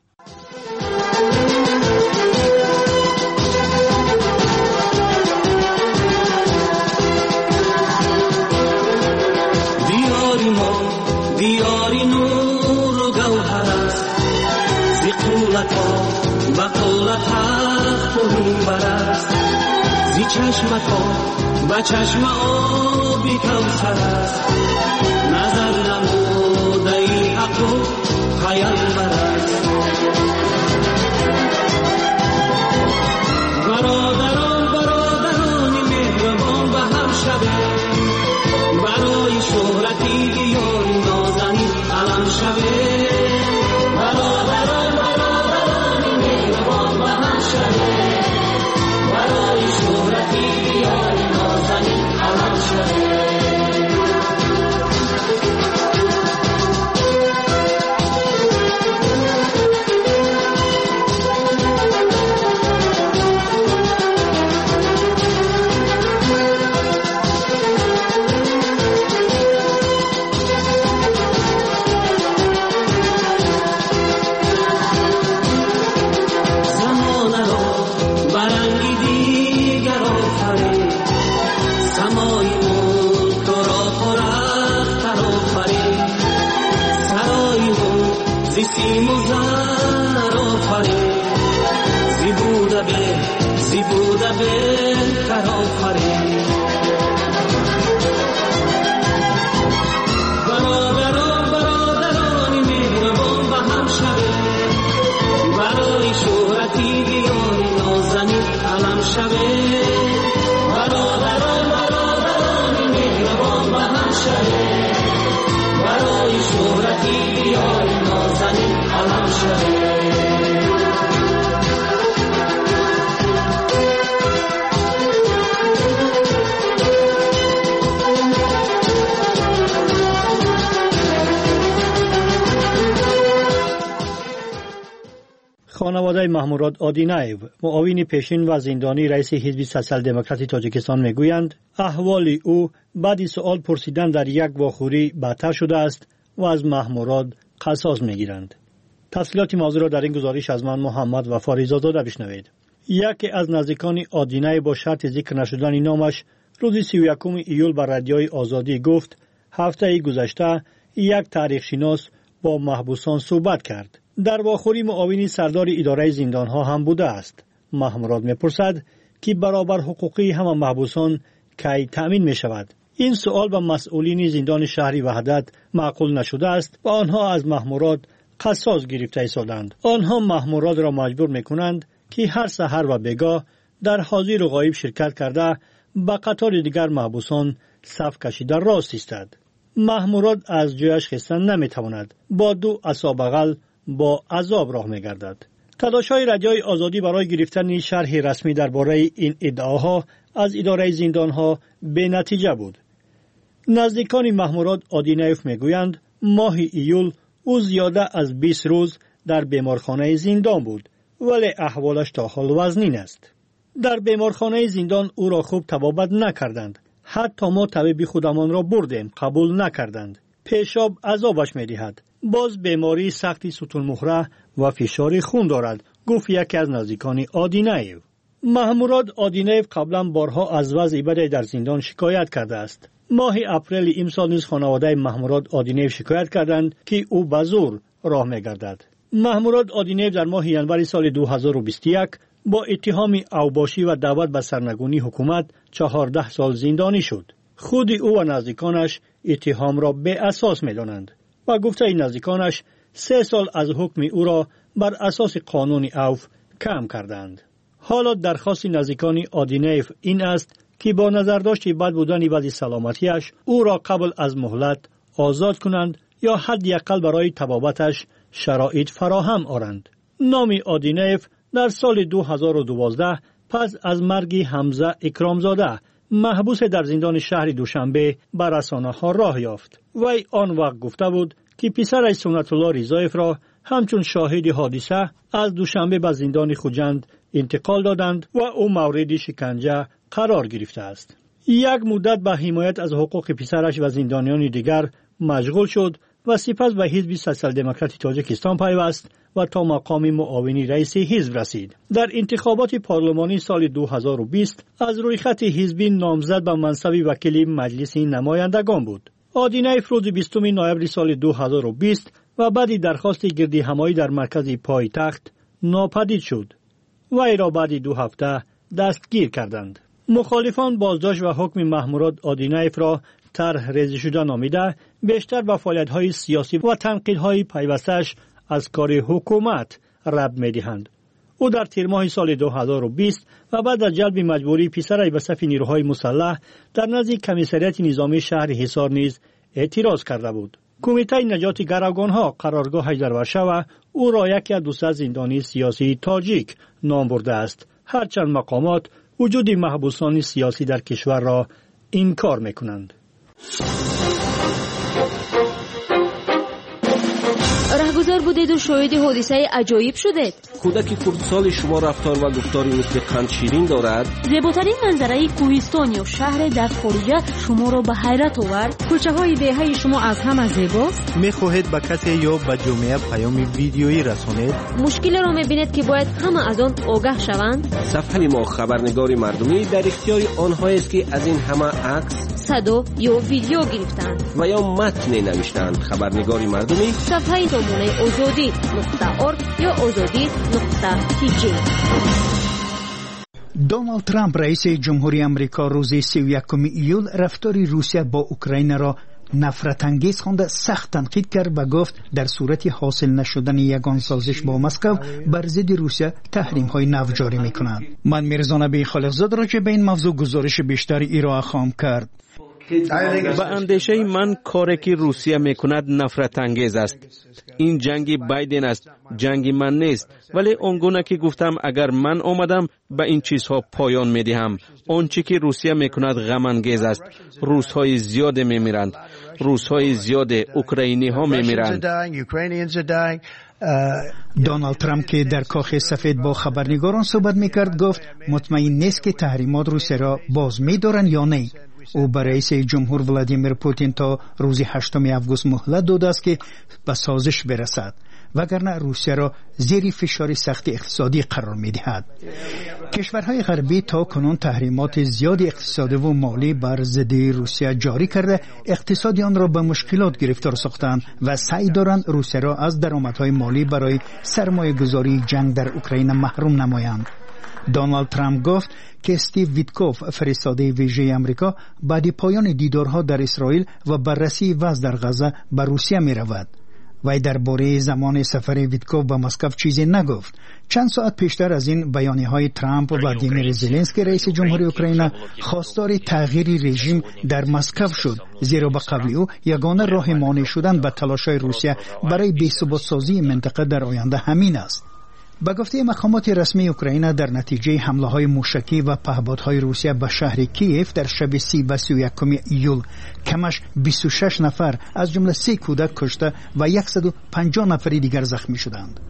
دیاری نور و گوهر است، زی قولت ها و قولت تخت و منبر است، زی چشمت ها و چشم آبی کوثر است، نظر نموده ای حق و پیامبر است. برادران مهربان به هم شده، برای شهرتی دیاری نازنین علم شده. برادران مهربان به هم شده، برای سیم و زر آفرین زیبوده بهتر آفرین برادرانی مهربان به هم شوید برای شهرتی بیاری نازنین علم شوید برادرانی مهربان به هم شوید برای شهرتی بیاری نازنین علم شوید خانواده محموراد آدینایو معاون پیشین و زندانی رئیس حزب سوسیال دموکراتی تاجیکستان میگویند احوال او بعد سوال پرسیدن در یک واخوری بدتر شده است و از محموراد قصاص میگیرند. تفصیلات موضوع را در این گزارش از من محمد وفا رضازاده بشنوید. یکی از نزدیکان آدینایو با شرط ذکر نشدن نامش روز 31 ایول بر رادیوی آزادی گفت هفته گذشته یک تاریخ شناس با محبوسان صحبت کرد. در واخوری معاون سردار اداره زندانها هم بوده است. محموراد میپرسد که برابر حقوقی همه محبوسان کی تأمین می شود. این سوال به مسئولین زندان شهری وحدت معقول نشده است و آنها از محموراد قصاص گرفته ایستادند. آنها محموراد را مجبور میکنند که هر سحر و بگاه در حاضر و غایب شرکت کرده به قطار دیگر محبوسان صف کشیده راست ایستد. محموراد از جایش خیستن نمیتواند. با دو عصا بغل با عذاب راه می‌گردد. تلاش‌های رادیوی آزادی برای گرفتن شرح رسمی درباره این ادعاها از اداره زندان‌ها به نتیجه بود. نزدیکان محموراد آدینایف میگویند ماه ایول او زیاده از 20 روز در بیمارخانه زندان بود ولی احوالش تا حال وزنین است. در بیمارخانه زندان او را خوب طبابت نکردند. حتی ما طبیب خودمان را بردیم قبول نکردند. پیشاب عذابش می‌دهد. باز بیماری سختی ستون مهره و فشار خون دارد، گفت یکی از نزدیکان آدینایو. محموراد آدینایو قبلا بارها از وضع بد در زندان شکایت کرده است. ماه اپریل امسال نیز خانواده محموراد آدینایو شکایت کردند که او به زور راه می‌گردد. محموراد آدینایو در ماه ژانویه سال 2021 با اتهام اوباشی و دعوت به سرنگونی حکومت 14 سال زندانی شد. خود او و نزدیکانش اتهام را به اساس می‌دانند و گفته نزدیکانش 3 سال از حکم او را بر اساس قانون اوف کم کردند. حالا درخواست نزدیکان آدینایف این است که با نظرداشت بد بودن وضع سلامتیش او را قبل از مهلت آزاد کنند یا حداقل برای طبابتش شرایط فراهم آورند. نام آدینایف در سال 2012 پس از مرگ حمزه اکرامزاده محبوس در زندان شهر دوشنبه بر رسانه‌ها راه یافت. وی آن وقت گفته بود که پسرش سنت الله رضایف را همچون شاهد حادثه از دوشنبه به زندان خوجند انتقال دادند و او مورد شکنجه قرار گرفته است. یک مدت به حمایت از حقوق پسرش و زندانیان دیگر مشغول شد و سپس به حزب سوسیال دموکراتی تاجیکستان پیوست و تا مقام معاون رئیس حزب رسید. در انتخابات پارلمانی سال 2020 از روی خط حزبی نامزد به منصب وکیل مجلس نمایندگان بود. آدینایف روز 20 نوامبر سال 2020 و بعد درخواست گردی همایی در مرکز پایتخت ناپدید شد. وی را بعد 2 هفته دستگیر کردند. مخالفان بازداشت و حکم محموراد آدینایف را طرح ریزی شده نامیده بیشتر به فعالیت‌های سیاسی و تنقیدهای پیوستش از کار حکومت ربط می‌دهند. او در تیر ماه سال 2020 و بعد از جلب مجبوری پسرش به صف نیروهای مسلح در نزد کمیسریت نظامی شهر حصار نیز اعتراض کرده بود. کمیته نجات گروگانها قرارگاهش در ورشو او را یکی از 200 زندانی سیاسی تاجیک نام برده است. هرچند مقامات وجود محبوسان سیاسی در کشور را انکار می‌کنند. رهگذر بودید و شاهد حادثه عجایب شدید. کودک خردسال شما رفتار و گفتاری مثل قند شیرین دارد؟ زیباترین منظره کوهستان یا شهر در خارجه شما را به حیرت آورد؟ کوچه های دهه شما از همه زیباست؟ میخواهید به کسی یا به جامعه پیام ویدیویی رسانید؟ مشکل را میبینید که باید همه از آن آگاه شوند؟ صفحه ما خبرنگار مردمی در اختیار آنهایی است که از این همه عکس، صدا یا ویدیو گرفتند و یا متن نوشتند. خبرنگار مردمی صفحه نمونه azadi.org یا azadi.tg. دونالد ترامپ رئیس جمهوری آمریکا روز 31 ایول رفتار روسیه با اوکراین را نفرت انگیز خوانده سخت تنقید کرد و گفت در صورت حاصل نشدن یگان سازش با مسکو بر ضد روسیه تحریم های نو جاری میکنند. من میرزا نبی خالقزاد راجع به این موضوع گزارش بیشتری ارائه خواهم کرد. به اندیشه من کاری که روسیه میکند نفرت انگیز است. این جنگ بایدن است، جنگ من نیست. ولی آنگونه که گفتم اگر من آمدم به این چیزها پایان میدهم. آنچه که روسیه میکند غم انگیز است. روس‌های زیاد میمیرند. روس‌های زیاد اوکراینی ها میمیرند. دونالد ترامپ که در کاخ سفید با خبرنگاران صحبت میکرد گفت مطمئن نیست که تحریمات روسیه را باز می‌دارند یا نه. او برای رئیس جمهور ولادیمیر پوتین تا روز 8 آگوست مهلت داده است که به سازش برسد وگرنه روسیه را زیر فشار سخت اقتصادی قرار می‌دهد. کشورهای غربی تا کنون تحریمات زیاد اقتصادی و مالی بر ضد روسیه جاری کرده اقتصاد آن را به مشکلات گرفتار ساختند و سعی دارند روسیه را از درآمدهای مالی برای سرمایه‌گذاری جنگ در اوکراین محروم نمایند. دونالد ترامپ گفت که استیو ویتکوف فرستاده ویژه آمریکا بعد پایان دیدارها در اسرائیل و بررسی وضع در غزه به روسیه می رود. وی درباره زمان سفر ویتکوف به مسکو چیزی نگفت. چند ساعت پیشتر از این بیانیه‌های ترامپ و ولادیمیر زلنسکی رئیس جمهوری اوکراین خواستار تغییر رژیم در مسکو شد، زیرا به قول او یگانه راه مانع شدن به تلاش‌های روسیه برای بی‌ثبات‌سازی منطقه در آینده همین است. به گفته مقامات رسمی اوکراین در نتیجه حمله‌های موشکی و پهپادهای روسیه به شهر کیف در شب 30 و 31 ایول کمش 26 نفر از جمله 3 کودک کشته و 150 نفر دیگر زخمی شدند.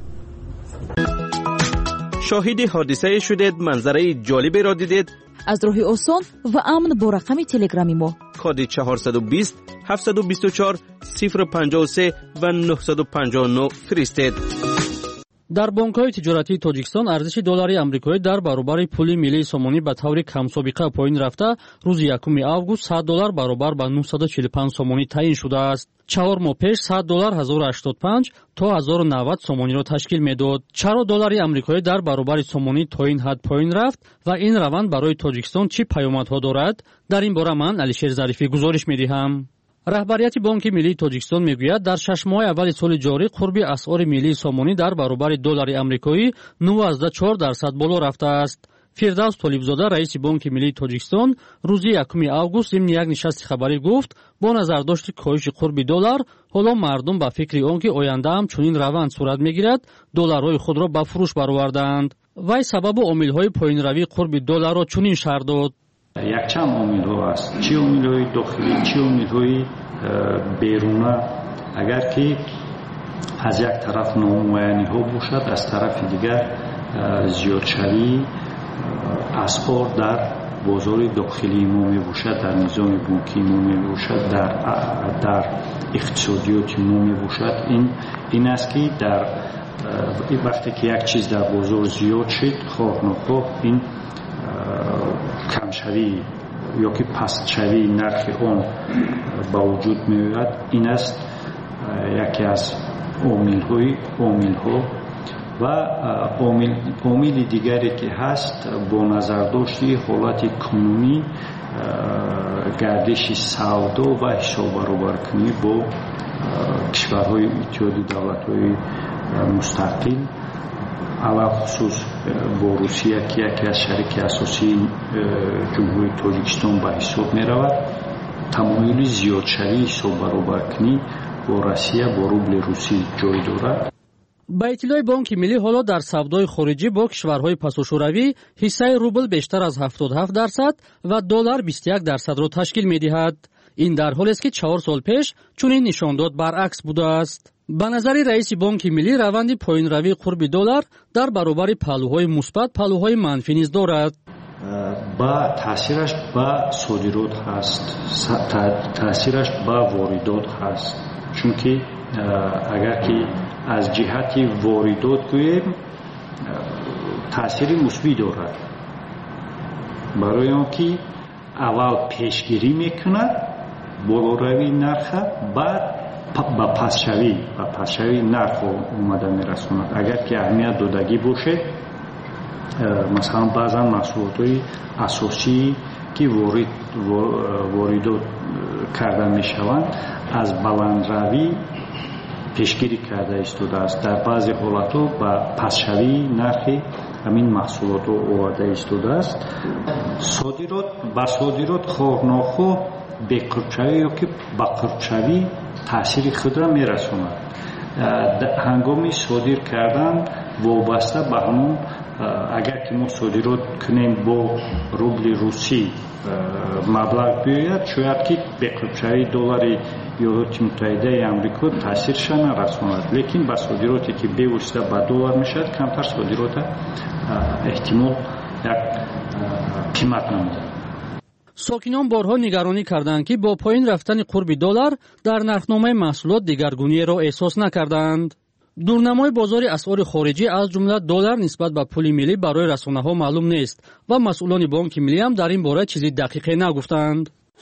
شاهد حادثه شدید، منظره جالبی را دیدید؟ از راه آسان و امن با رقم تلگرامی ما کد 420 724 053 و 959 فرستید. در بانک‌های تجارتی تاجیکستان ارزش دلاری آمریکایی در برابر پول ملی سومانی به طور کم‌سابقه پایین رفته روز 1 آگوست $100 برابر به 945 سومانی تعیین شده است. 4 ماه پیش $100 1085 تا 1090 سومانی را تشکیل می‌داد. چرا دلار آمریکایی در برابر سومانی تا این حد پایین رفت و این روند برای تاجیکستان چه پیامدها دارد؟ در این باره من علیشیر ظریفی گزارش می‌دهم. رهبریت بانک ملی تاجیکستان میگوید در 6 ماه اول سال جاری قرب اسعار ملی سومانی در برابر دلار آمریکایی 9.4% بالا رفته است. فردوس طالبزاده رئیس بانک ملی تاجیکستان روز 1 آگوست ضمن یک نشست خبری گفت با نظرداشت کاهش قرب دلار حالا مردم به فکر آنکه آینده هم چنین روند صورت میگیرد دلارهای خود را به فروش برآوردند. وی سبب عامل‌های پایین‌روی قرب دلار را چنین شرح داد: якчанд омилҳо аст, чӣ омилҳои дохилӣ, чӣ омилҳои беруна. агар ки аз як тараф номуайяниҳо бошад, аз тарафи дигар зиёдшавии асъор дар бозори дохилии мо мебошад, дар низоми бонкии мо мебошад, дар иқтисодиёти мо мебошад. ин аст ки дар вақте ки як чиз дар бозор зиёд шуд, хоҳ нохоҳ ин камшавӣ ё ки пастшавии нархи он ба вуҷуд меояд. ин аст яке аз омилҳо ва омили дигаре ки ҳаст бо назардошти ҳолати қонунӣ гардиши савдо ва ҳисоббаробаркунӣ бо кишварҳои иттиҳоди давлатҳои мустақил алахусус бо русия ки яке аз шарики асосии ҷумҳурии тоҷикистон ба ҳисоб меравад, тамоили зиёдшавии ҳисоббаробаркунӣ бо Россия бо рубли русӣ ҷой дорад. با اطلاع بانک ملی حالا در سودای خارجی با کشورهای پساشوروی حصه روبل بیشتر از 77% و دلار 21% را تشکیل می‌دهد. این در حالی است که 4 سال پیش چنین نشان داد برعکس بوده است. ба назари раиси бонки миллӣ раванди поинравии қурби доллар дар баробари паҳлӯҳои мусбат паҳлӯҳои манфӣ низ дорад. ба таъсираш ба содирот ҳаст, таъсираш ба воридот ҳаст. чунки агар ки аз ҷиҳати воридот гӯем таъсири мусбӣ дорад, барои он ки аввал пешгирӣ мекунад болоравии нарха, баъд ба пасшавии нарх омада мерасонад. агар ки аҳамият додагӣ бошед, масалан баъзан маҳсулотҳои асосӣ ки воридот карда мешаванд аз баландравӣ пешгирӣ карда истодааст. дар баъзе ҳолатҳо ба пасшавии нархи ҳамин маҳсулотҳо оварда истодааст. ба содирот хоҳ-нохоҳ беқурбшавӣ ёки ба қурбшавӣ таъсири худро мерасонад. ҳангоми содир кардан вобаста ба ҳамон, агар ки мо содирот кунем бо рубли русӣ маблағ биёяд, шояд ки беқурбшавии доллари иёлоти муттаҳидаи амрико таъсирша нарасонад. лекин ба содироте ки бевосита ба доллар мешавад, камтар содирота эҳтимол як қимат намудад. сокинон борҳо нигаронӣ карданд ки бо поин рафтани қурби доллар дар нархномаи маҳсулот дигаргуниеро эҳсос накарданд. дурнамои бозори асъори хориҷӣ аз ҷумла доллар нисбат ба пули миллӣ барои расонаҳо маълум нест ва масъулони бонки миллӣ ҳам дар ин бора чизи дақиқе нагуфтанд.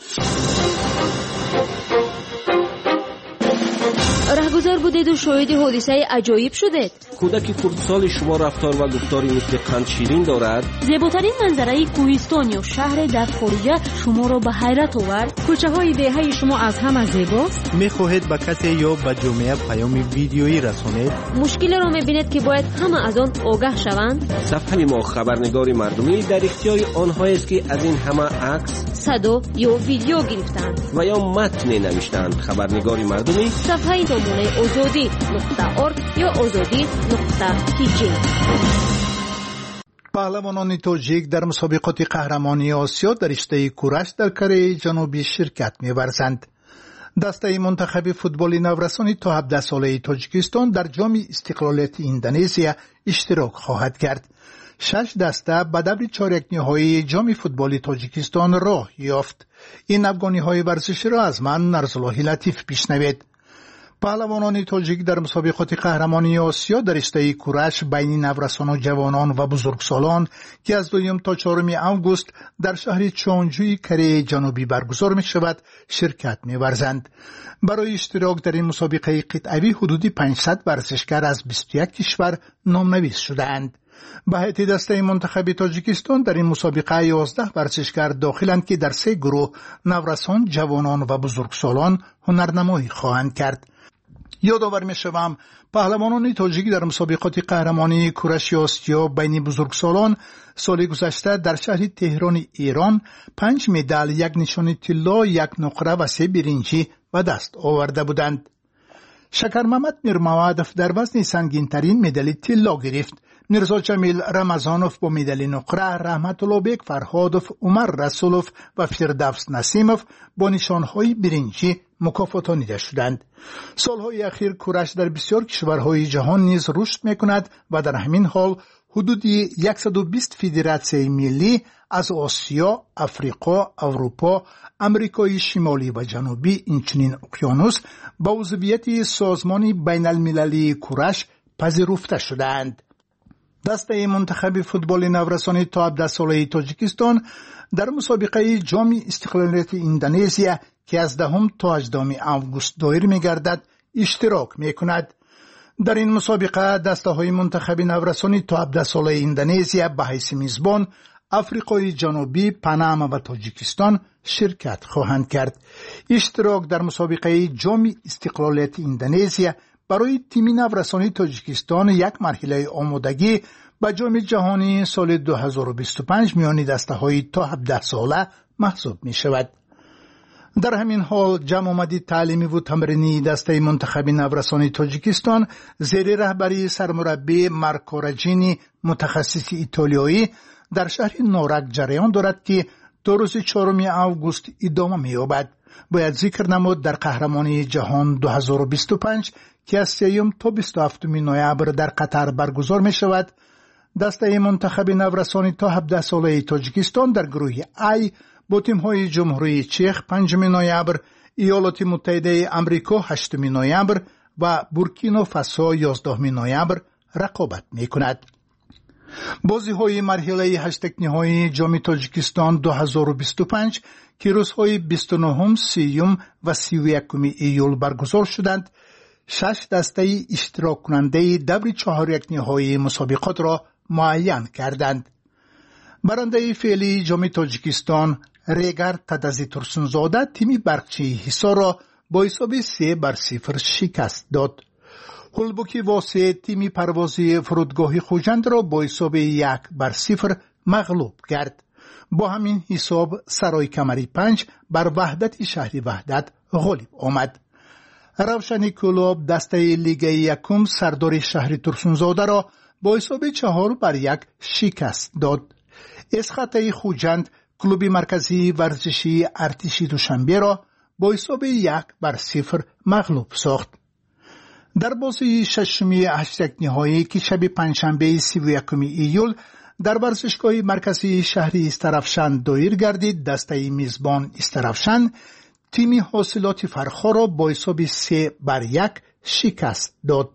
раҳгузар будеду шоҳиди ҳодисаи аҷоиб шудед. кӯдаки хурдсоли шумо рафтор ва гуфтори мисли қандширин дорад? зеботарин манзараи кӯҳистон ё шаҳре дар хориҷа шуморо ба ҳайрат овард? кӯчаҳои деҳаи шумо аз ҳама зебост? мехоҳед ба касе ё ба ҷомеа паёми видеоӣ расонед? мушкилеро мебинед ки бояд ҳама аз он огаҳ шаванд? сафҳаи мо хабарнигори мардумӣ дар ихтиёри онҳоест ки аз ин ҳама акс, садо ё видео гирифтанд ва ё матне навиштанд. хабарнигори мардумӣ сафҳаи номунаи озодӣ.орг ё озодӣ.tg. паҳлавонони тоҷик дар мусобиқоти қаҳрамонии осиё дар риштаи кураш дар Кореяи ҷанубӣ ширкат меварзанд. дастаи мунтахаби футболи наврасони то 17 солаи Тоҷикистон дар ҷоми истиқлолияти Индонезия иштирок хоҳад кард. 6 даста ба даври чорякниҳоии ҷоми футболи Тоҷикистон роҳ ёфт. ин афғониҳои варзиширо аз ман Нарзуллоҳи Латиф бишнавед. паҳлавонони тоҷик дар мусобиқоти қаҳрамонии осиё дар риштаи кураш байни наврасону ҷавонон ва бузургсолон ки аз 2 то 4 август дар шаҳри Чонҷуи Кореяи ҷанубӣ баргузор мешавад ширкат меварзанд. барои иштирок дар ин мусобиқаи қитъавӣ ҳудуди 500 варзишгар аз 21 кишвар номнавис шудаанд. ба ҳайати дастаи мунтахаби Тоҷикистон дар ин мусобиқа 11 варзишгар дохиланд ки дар 3 гурӯҳ наврасон, ҷавонон ва бузургсолон ҳунарнамоӣ хоҳанд кард. ёдовар мешавам, паҳлавонони тоҷик дар мусобиқоти қаҳрамонии кураши осиё байни бузургсолон соли гузашта дар шаҳри Теҳрони Ирон 5 медал, 1 нишони тилло, 1 нуқра ва 3 биринҷӣ ба даст оварда буданд. Шакармамад Мирмавадов дар вазни сангинтарин медали тилло гирифт. Мирзо Ҷамил Рамазонов бо медали нуқра, Раҳматуллобек Фарҳодов, Умар Расулов ва Фирдавс Насимов бо нишонҳои биринҷӣ мукофотонида шуданд. солҳои ахир кураш дар бисёр кишварҳои ҷаҳон низ рушд мекунад ва дар ҳамин ҳол ҳудуди 120 федератсияи миллӣ аз Осиё, Африқо, Аврупо, Амрикои шимолӣ ва ҷанубӣ, инчунин уқёнус ба узвияти созмони байналмилалии кураш пазируфта шудаанд. дастаи мунтахаби футболи наврасони то 17 солаи Тоҷикистон дар мусобиқаи ҷоми истиқлолияти Индонезия ки аз 10 то 18 август доир мегардад иштирок мекунад. дар ин мусобиқа дастаҳои мунтахаби наврасони то 17 солаи Индонезия ба ҳайси мизбон Африқои ҷанубӣ, Панама ва Тоҷикистон ширкат хоҳанд кард. иштирок дар мусобиқаи ҷоми истиқлолияти Индонезия барои тими наврасони Тоҷикистон як марҳилаи омодагӣ ба ҷоми ҷаҳонии соли 2025 миёни дастаҳои то 17 сола маҳсуб мешавад. дар ҳамин ҳол ҷамъомади таълимиву тамринии дастаи мунтахаби наврасони Тоҷикистон зери раҳбарии сармураббӣ Марко Раҷини мутахассиси итолиёӣ дар шаҳри Норак ҷараён дорад ки то рӯзи 4 август идома меёбад. باید ذکر نمود در قهرمانی جهان 2025 که از 3 تا 27 نوامبر در قطر برگزار می شود، دسته منتخب نورسانی تا 17 ساله تاجیکستان در گروه ای با تیم‌های جمهوری چک 5 نوامبر، ایالات متحده آمریکا 8 نوامبر و بورکینافاسو 11 نوامبر رقابت می کند. بازی‌های مرحله 8 نهایی جام تاجیکستان 2025 که روزهای 29، 30 و 31 ایول برگزار شدند، 6 دسته اشتراک کننده دور 4 نهایی مسابقات را معین کردند. برنده فعلی جام تاجیکستان ریگر تدزی ترسونزاده تیم برقچی حصار را با حساب 3-0 شکست داد. هولبوکی واسه تیم پروازی فرودگاهی خوجند را با حساب 1-0 مغلوب کرد. با همین حساب سرای کمری 5 بر وحدت شهری وحدت غالب آمد. روشنی کلوب دسته لیگ یکم سردار شهری ترسونزاده را با حساب 4-1 شکست داد. اسخطه خوجند کلوب مرکزی ورزشی ارتشی دوشنبه را با حساب 1-0 مغلوب ساخت. در بازی ششمی 8 نهایی که شب پنجشنبه 31 ایول در ورزشگاه مرکزی شهری استرافشان دایر گردید، دسته میزبان استرافشان تیم حاصلات فرخا را با حساب 3-1 شکست داد.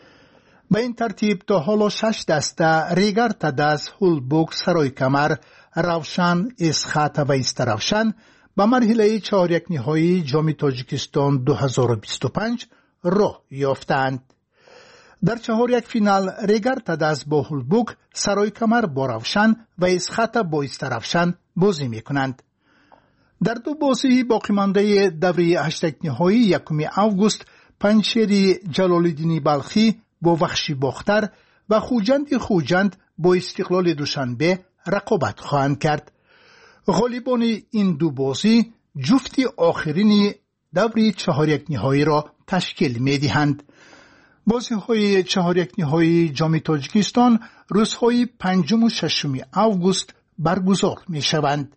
به این ترتیب تا حالا 6 دسته ریگر تدز، هولبوک، سرای کمر، روشن، اسخط و استرافشان به مرحله 4 نهایی جام تاجیکستان 2025 راه یافتند. در 4 فینال ریگر تدز با هولبوک، سرای کمر با روشن و اسخط با استرافشان بازی می کنند. در دو بازی باقی مانده دوره 8 نهایی 1 آگوست پنجشیر جلال‌الدین بلخی با وحشی باختر و خوجند با استقلال دوشنبه رقابت خواهند کرد. غالبان این دو بازی جفتی آخرین دوره 4 نهایی را تشکیل می دهند. بازی های 4 نهایی جام تاجیکستان روزهای 5 و 6 آگوست برگزار می شوند.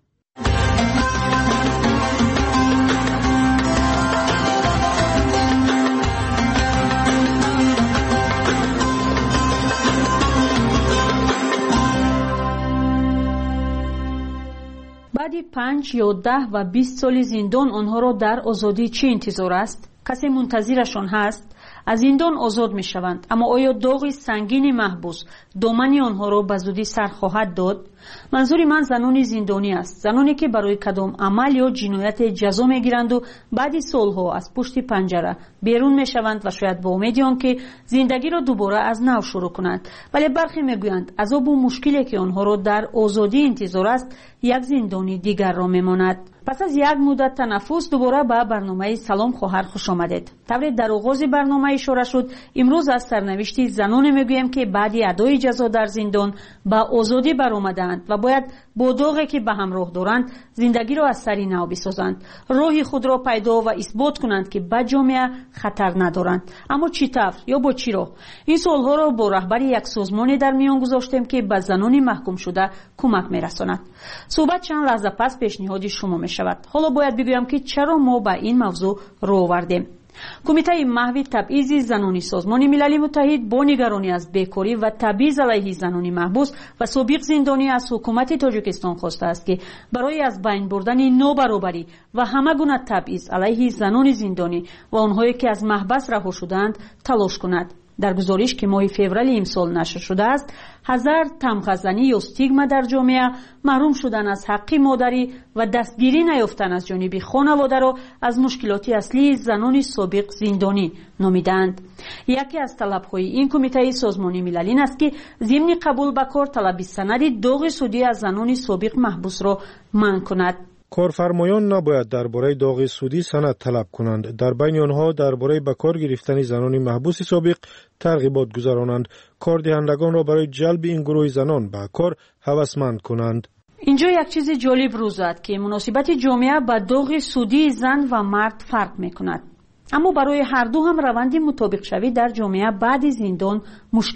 بعد 5 یا 10 و 20 سال زندان آنها را در آزادی چه انتظار است؟ کسی منتظرشان هست؟ از زندان آزاد می شوند، اما آیا داغ سنگین محبوس دامن آنها را به زودی سر خواهد داد؟ منظور من زنان زندانی است، زنانی که برای کدام عمل یا جنایت جزا می گیرند و بعد سالها از پشت پنجره بیرون می شوند و شاید با امید آنکه زندگی را دوباره از نو شروع کنند، ولی برخی می گویند عذاب و مشکلی که آنها را در آزادی انتظار است یک زندانی دیگر را می ماند. پس از یک مدت تنفس دوباره به برنامه سلام خواهر خوش آمدید. طوری در آغاز برنامه اشاره شد، امروز از سرنوشت زنان میگویم که بعد ادای جزا در زندان به آزادی برآمدند و باید با داغی که به همراه دارند زندگی را از سر نو بسازند، راه خود را پیدا و اثبات کنند که به جامعه خطر ندارند. اما چطور یا با چی راه؟ این سوالها را با رهبر یک سازمان در میان گذاشتیم که به زنان محکوم شده کمک میرساند. صحبت چند لحظه پس پیشنهاد شما می شود. حالا باید بگویم که چرا ما به این موضوع رو آوردیم. کمیته محو تبعیض زنانی سازمان ملل متحد با نگرانی از بیکاری و تبعیض علیه زنانی محبوس و سابق زندانی از حکومت تاجیکستان خواسته است که برای از بین بردن نابرابری و همه گونه تبعیض علیه زنان زندانی و آنهایی که از محبس رها شدند تلاش کند. در گزارش که ماه فوریه امسال نشر شده است، 1000 تمغه‌زنی یا استیگما در جامعه، محروم شدن از حق مادری و دستگیری نیافتن از جانب خانواده را از مشکلات اصلی زنان سابق زندانی نامیدند. یکی از طلب‌های این کمیته سازمان ملل این است که ضمن قبول به کار طلب سند داغ سودی از زنان سابق محبوس را منع کند. کارفرمایان نباید درباره داغ سودی سند طلب کنند. در بین آنها درباره به کار گرفتن زنان محبوس سابق ترغیبات گذارانند. کاردهندگان را برای جلب این گروه زنان به کار هوسمند کنند. اینجا یک چیز جالب روز است که مناسبت جامعه با داغ سودی زن و مرد فرق می‌کند. اما برای هر دو هم روند مطابق شوی در جامعه بعد زندان مشکل است.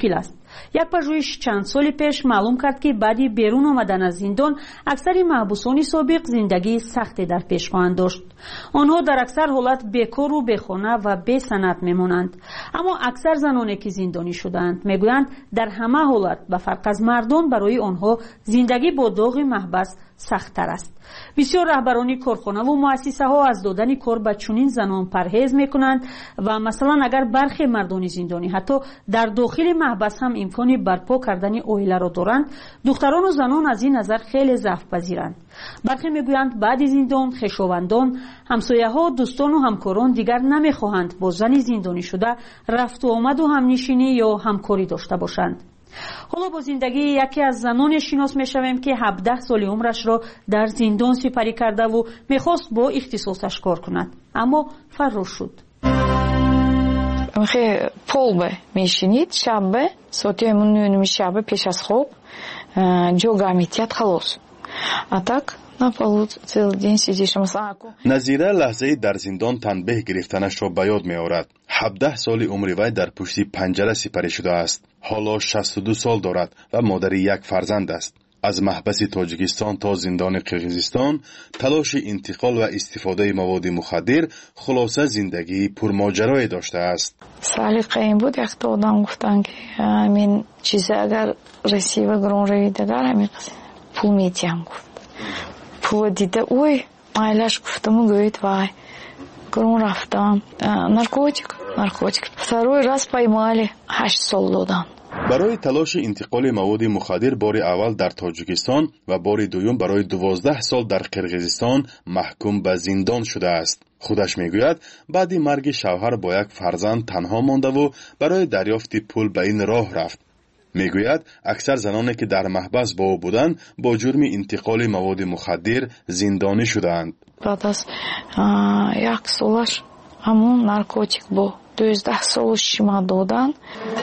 یک پژوهش چند سال پیش معلوم کرد که بعد بیرون آمدن از زندان اکثر محبوسان سابق زندگی سختی در پیش خواهند داشت. آنها در اکثر حالت بیکار و بیخانه و بی سند میمانند. اما اکثر زنانی که زندانی شدند میگویند در همه حالت به فرق از مردان برای آنها زندگی با داغ محبس سخت‌تر است. بسیار رهبران کارخانه و مؤسسه ها از دادن کار به چنین زنان پرهیز میکنند و مثلا اگر برخی مردان زندانی حتی در داخل محبس هم امکان برپا کردن عائله را دارند، دختران و زنان از این نظر خیلی ضعف پذیرند. برخی میگویند بعد زندان خویشاوندان، همسایه‌ها، دوستان و همکاران دیگر نمیخواهند با زن زندانی شده رفت و آمد و همنشینی یا همکاری داشته باشند. حالا با زندگی یکی از زنان شناس میشویم که 17 سال عمرش را در زندان سپری کرده و میخواست با اختصاصش کار کند، اما فرار شد. полбе мешинид шаббе соати 9 шаббе пеш аз хоб ҷога метиҳад халос а так на полу цел ден сидиш масалан назира лаҳзаи дар зиндон танбеҳ гирифтанашро ба ёд меорад. 17 соли умри вай дар пушти панҷара сипарӣ шудааст. ҳоло 62 сол дорад ва модари як фарзанд аст. аз маҳбаси тоҷикистон то зиндони қирғизистон талоши интиқол ва истифодаи маводи мухаддир хулоса зиндагии пурмоҷарое доштааст. салиқа ин буд як то одам гуфтанд ки ҳамин чизе агар расива гирон равидагар ҳамин пул метиҳам гуфт. пул дида ой майлаш гуфтаму гӯед вай гирон рафтам наркотик второй раз поймали 8 сол додан. барои талоши интиқоли маводи мухаддир бори аввал дар тоҷикистон ва бори дуюм барои 12 сол дар қирғизистон маҳкум ба зиндон шудааст. худаш мегӯяд баъди марги шавҳар бо як фарзанд танҳо мондаву барои дарёфти пул ба ин роҳ рафт. мегӯяд аксар заноне ки дар маҳбас бо ӯ буданд бо ҷурми интиқоли маводи мухаддир зиндонӣ шудаанд. баъд аз як солаш ҳамон наркотик бо 12 солу шима додан.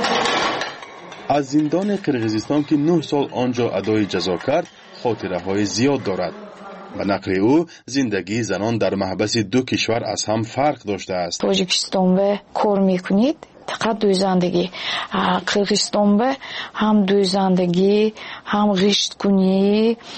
аз зиндони қирғизистон ки 9 сол он ҷо адои ҷазо кард хотираҳои зиёд дорад. ба нақли ӯ зиндагии занон дар маҳбаси ду кишвар аз ҳам фарқ доштааст. тоҷикистонбе кор мекунед фақат дӯзандагӣ, қирғизистонбе ҳам дӯзандагӣ ҳам ғишткунӣ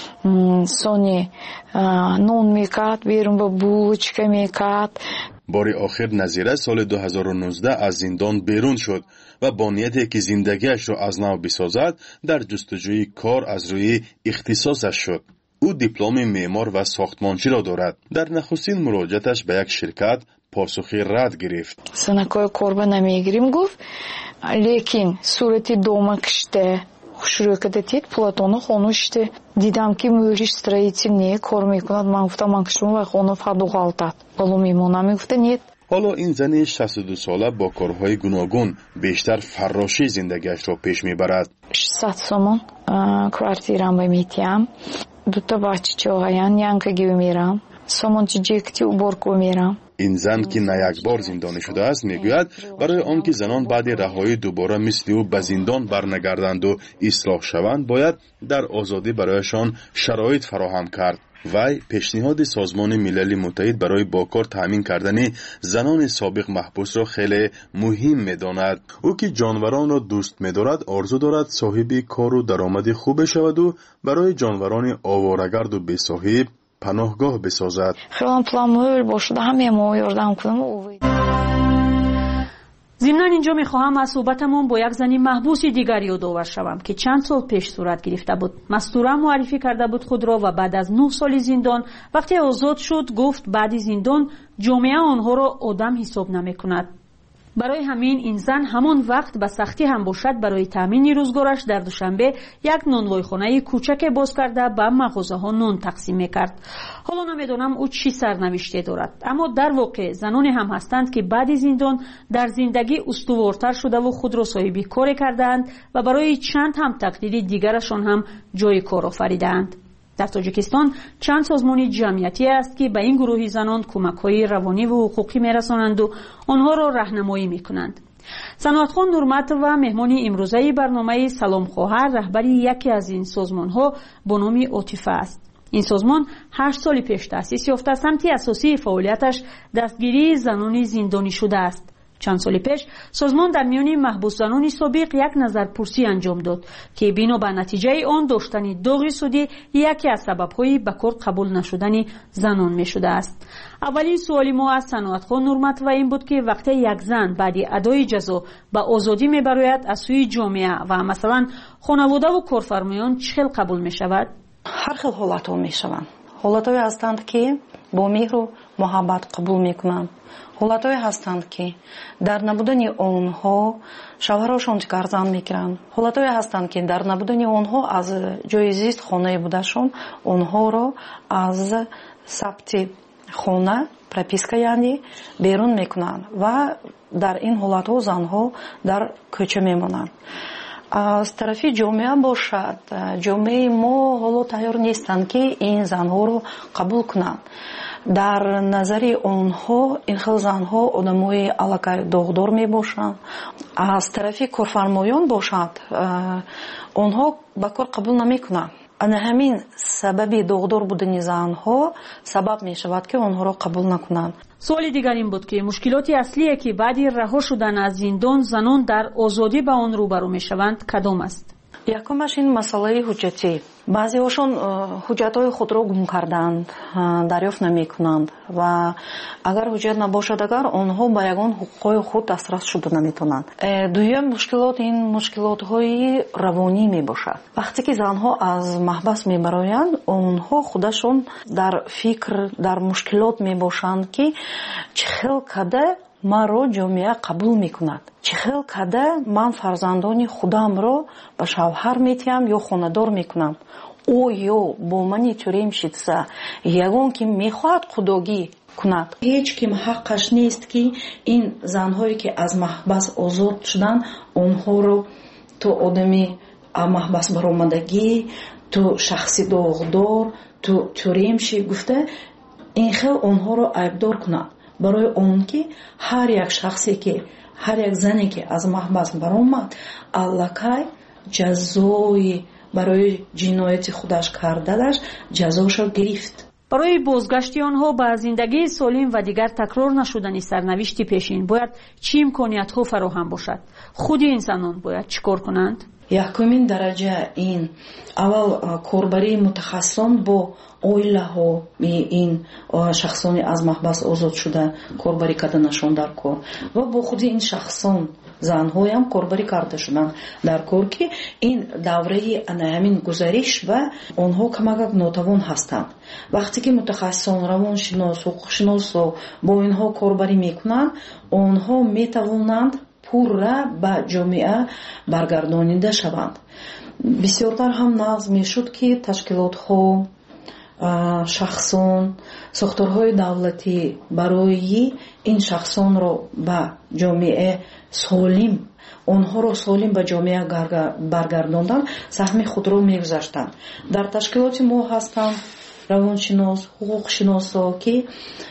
сони нон мекард берун ба булочка мекард. бори охир назира соли 2019 аз зиндон берун шуд ва бо нияте ки зиндагиашро аз нав бисозад дар ҷустуҷӯи кор аз рӯи ихтисосаш шуд. ӯ дипломи меъмор ва сохтмончиро дорад. дар нахустин муроҷиаташ ба як ширкат посухи рад гирифт. санакои корба намегирим гуфт, лекин сурати дома киште хушрӯкада тид платону хону ште дидам ки мӯри строительные кор мекунад. ман гуфтам ман кишум ва хону фарду ғалтад балу мемонам. мегуфта нет. ҳоло ин зани 62 сола бо корҳои гуногун бештар фарроши зиндагиашро пеш мебарад. 600 сомон квартирамба метиҳам. дута бачаҳоян янкаги умерам сомончи ҷекти уборку умерам. ин зан ки на якбор зиндонӣ шудааст мегӯяд барои он ки занон баъди раҳоӣ дубора мисли ӯ ба зиндон барнагарданду ислоҳ шаванд бояд дар озодӣ барояшон шароит фароҳам кард. вай пешниҳоди созмони милали муттаҳид барои бо кор таъмин кардани занони собиқ маҳбусро хеле муҳим медонад. ӯ ки ҷонваронро дӯст медорад орзу дорад соҳиби кору даромади хубе шаваду барои ҷонварони оворагарду бесоҳиб паноҳгоҳ бисозад. ضمناً اینجا میخواهم از صحبتمون با یک زنی محبوس دیگر یادآور شوم که چند سال پیش صورت گرفته بود. مستوره معرفی کرده بود خود را و بعد از 9 سال زندان وقتی آزاد شد گفت بعد زندان جامعه آنها را آدم حساب نمیکند. برای همین این زن همان وقت به سختی هم باشد برای تامین روزگارش در دوشنبه یک نانوایخانه کوچک باز کرده به مغازه ها نان تقسیم میکرد. حالا نمیدونم او چی سرنوشته دارد، اما در واقع زنانی هم هستند که بعد زندان در زندگی استوارتر شده و خود را صاحب کار کردند و برای چند هم تقدیر دیگرشان هم جای کار آفریدند. در تاجیکستان چند سازمان جمعیتی است که به این گروه زنان کمک‌های روانی و حقوقی می‌رسانند و آنها را راهنمایی می‌کنند. صنعتخان نورمت و مهمان امروزه برنامه سلام خواهر رهبر یکی از این سازمان‌ها با نام عاطفه است. این سازمان 8 سال پیش تأسیس یافته، سمت اساسی فعالیتش دستگیری زنان زندانی شده است. چند سال پیش سازمان در میان محبوسان سابق یک نظرپرسی انجام داد که بنا به نتیجه آن داشتن داغ سودی یکی از سبب‌های به کار قبول نشدن زنان می‌شده است. اولین سوال ما از صنعتخوان نورمت و این بود که وقتی یک زن بعد ادای جزا به آزادی می‌براید از سوی جامعه و مثلا خانواده و کارفرمایان چه قبول می‌شود؟ هر خیل حالت‌ها می‌شوند. حالت‌هایی هستند که با مهر و محبت قبول می‌کنند. حالت‌هایی هستند که در نبودن آنها شوهرشان جگرزن می‌گیرند. حالت‌هایی هستند که در نبودن آنها از جای زیست خانه بودشان آنها را از ثبت خانه прописка یعنی بیرون می‌کنند و در این حالت‌ها زنها در کوچه می‌مانند. از طرفی جامعه باشد جامعه ما حالا تیار نیستند که این زنها رو قبول کنند. در نظر آنها این خیل زنها آدمای علاقه داغدار می باشند. از طرفی کارفرمایان باشد آنها به کار قبول نمی کنند. همین سبب داغدار بودن زنها سبب می شود که آنها را قبول نکنند. سوال دیگر این بود که مشکلات اصلی که بعد رها شدن از زندان زنان در آزادی با آن روبرو می شوند کدام است؟ یکمش این مسئله حجتی. بعضی هاشون حجت‌های خود را گم کردند، دریافت نمی‌کنند و اگر حجت نباشد اگر آنها به یگان حقوق خود دسترس شده نمی‌تونند. دویم مشکلات این مشکلات‌های روانی میباشد. وقتی که زنها از محبس میبرایند آنها خودشون در فکر در مشکلات میباشند که چه خیلی کده مرا جامعه قبول میکند، چه خیلی کده من فرزندان خودم را به شوهر میتیم یا خاندار میکنم، او یا با من توریم شدسه یگان که میخواهد خداگی کند. هیچ کم حقش نیست که این زنهایی که از محبس آزاد شدن آنها رو تو آدمی محبس برآمدگی، تو شخصی داغدار، تو توریم شی گفته این خیلی آنها رو عیبدار کند. برای اون که هر یک شخصی که هر یک زنی که از محبس برآمد الکی جزای برای جنایت خودش کردهش جزاشو گرفت. برای بازگشت آنها به زندگی سالم و دیگر تکرار نشدن سرنوشت پیشین باید چه امکانیت‌ها فراهم باشد؟ خود انسانان باید چیکار کنند؟ یکمین درجه این اول کاربری متخصصان با اویله ها این شخصانی از محبس آزاد شده کاربری کردنشان در کار و با خود این شخصان زن‌های هم کاربری کرده شدن در کار که این دوره همین گزارش و آنها کمک ناتوان هستند. وقتی که متخصصان روانشناس و حقوقشناس با اینها کاربری میکنند آنها میتوانند پورا به جامعه برگردانیده شوند. بسیارتر هم نقض میشد که تشکیلات ها شخصان ساختارهای دولتی برای این شخصان را به جامعه سالم آنها را سالم به جامعه برگرداندن سهم خود را میگذاشتند. در تشکیلات ما هستند روانشناس حقوقشناسا که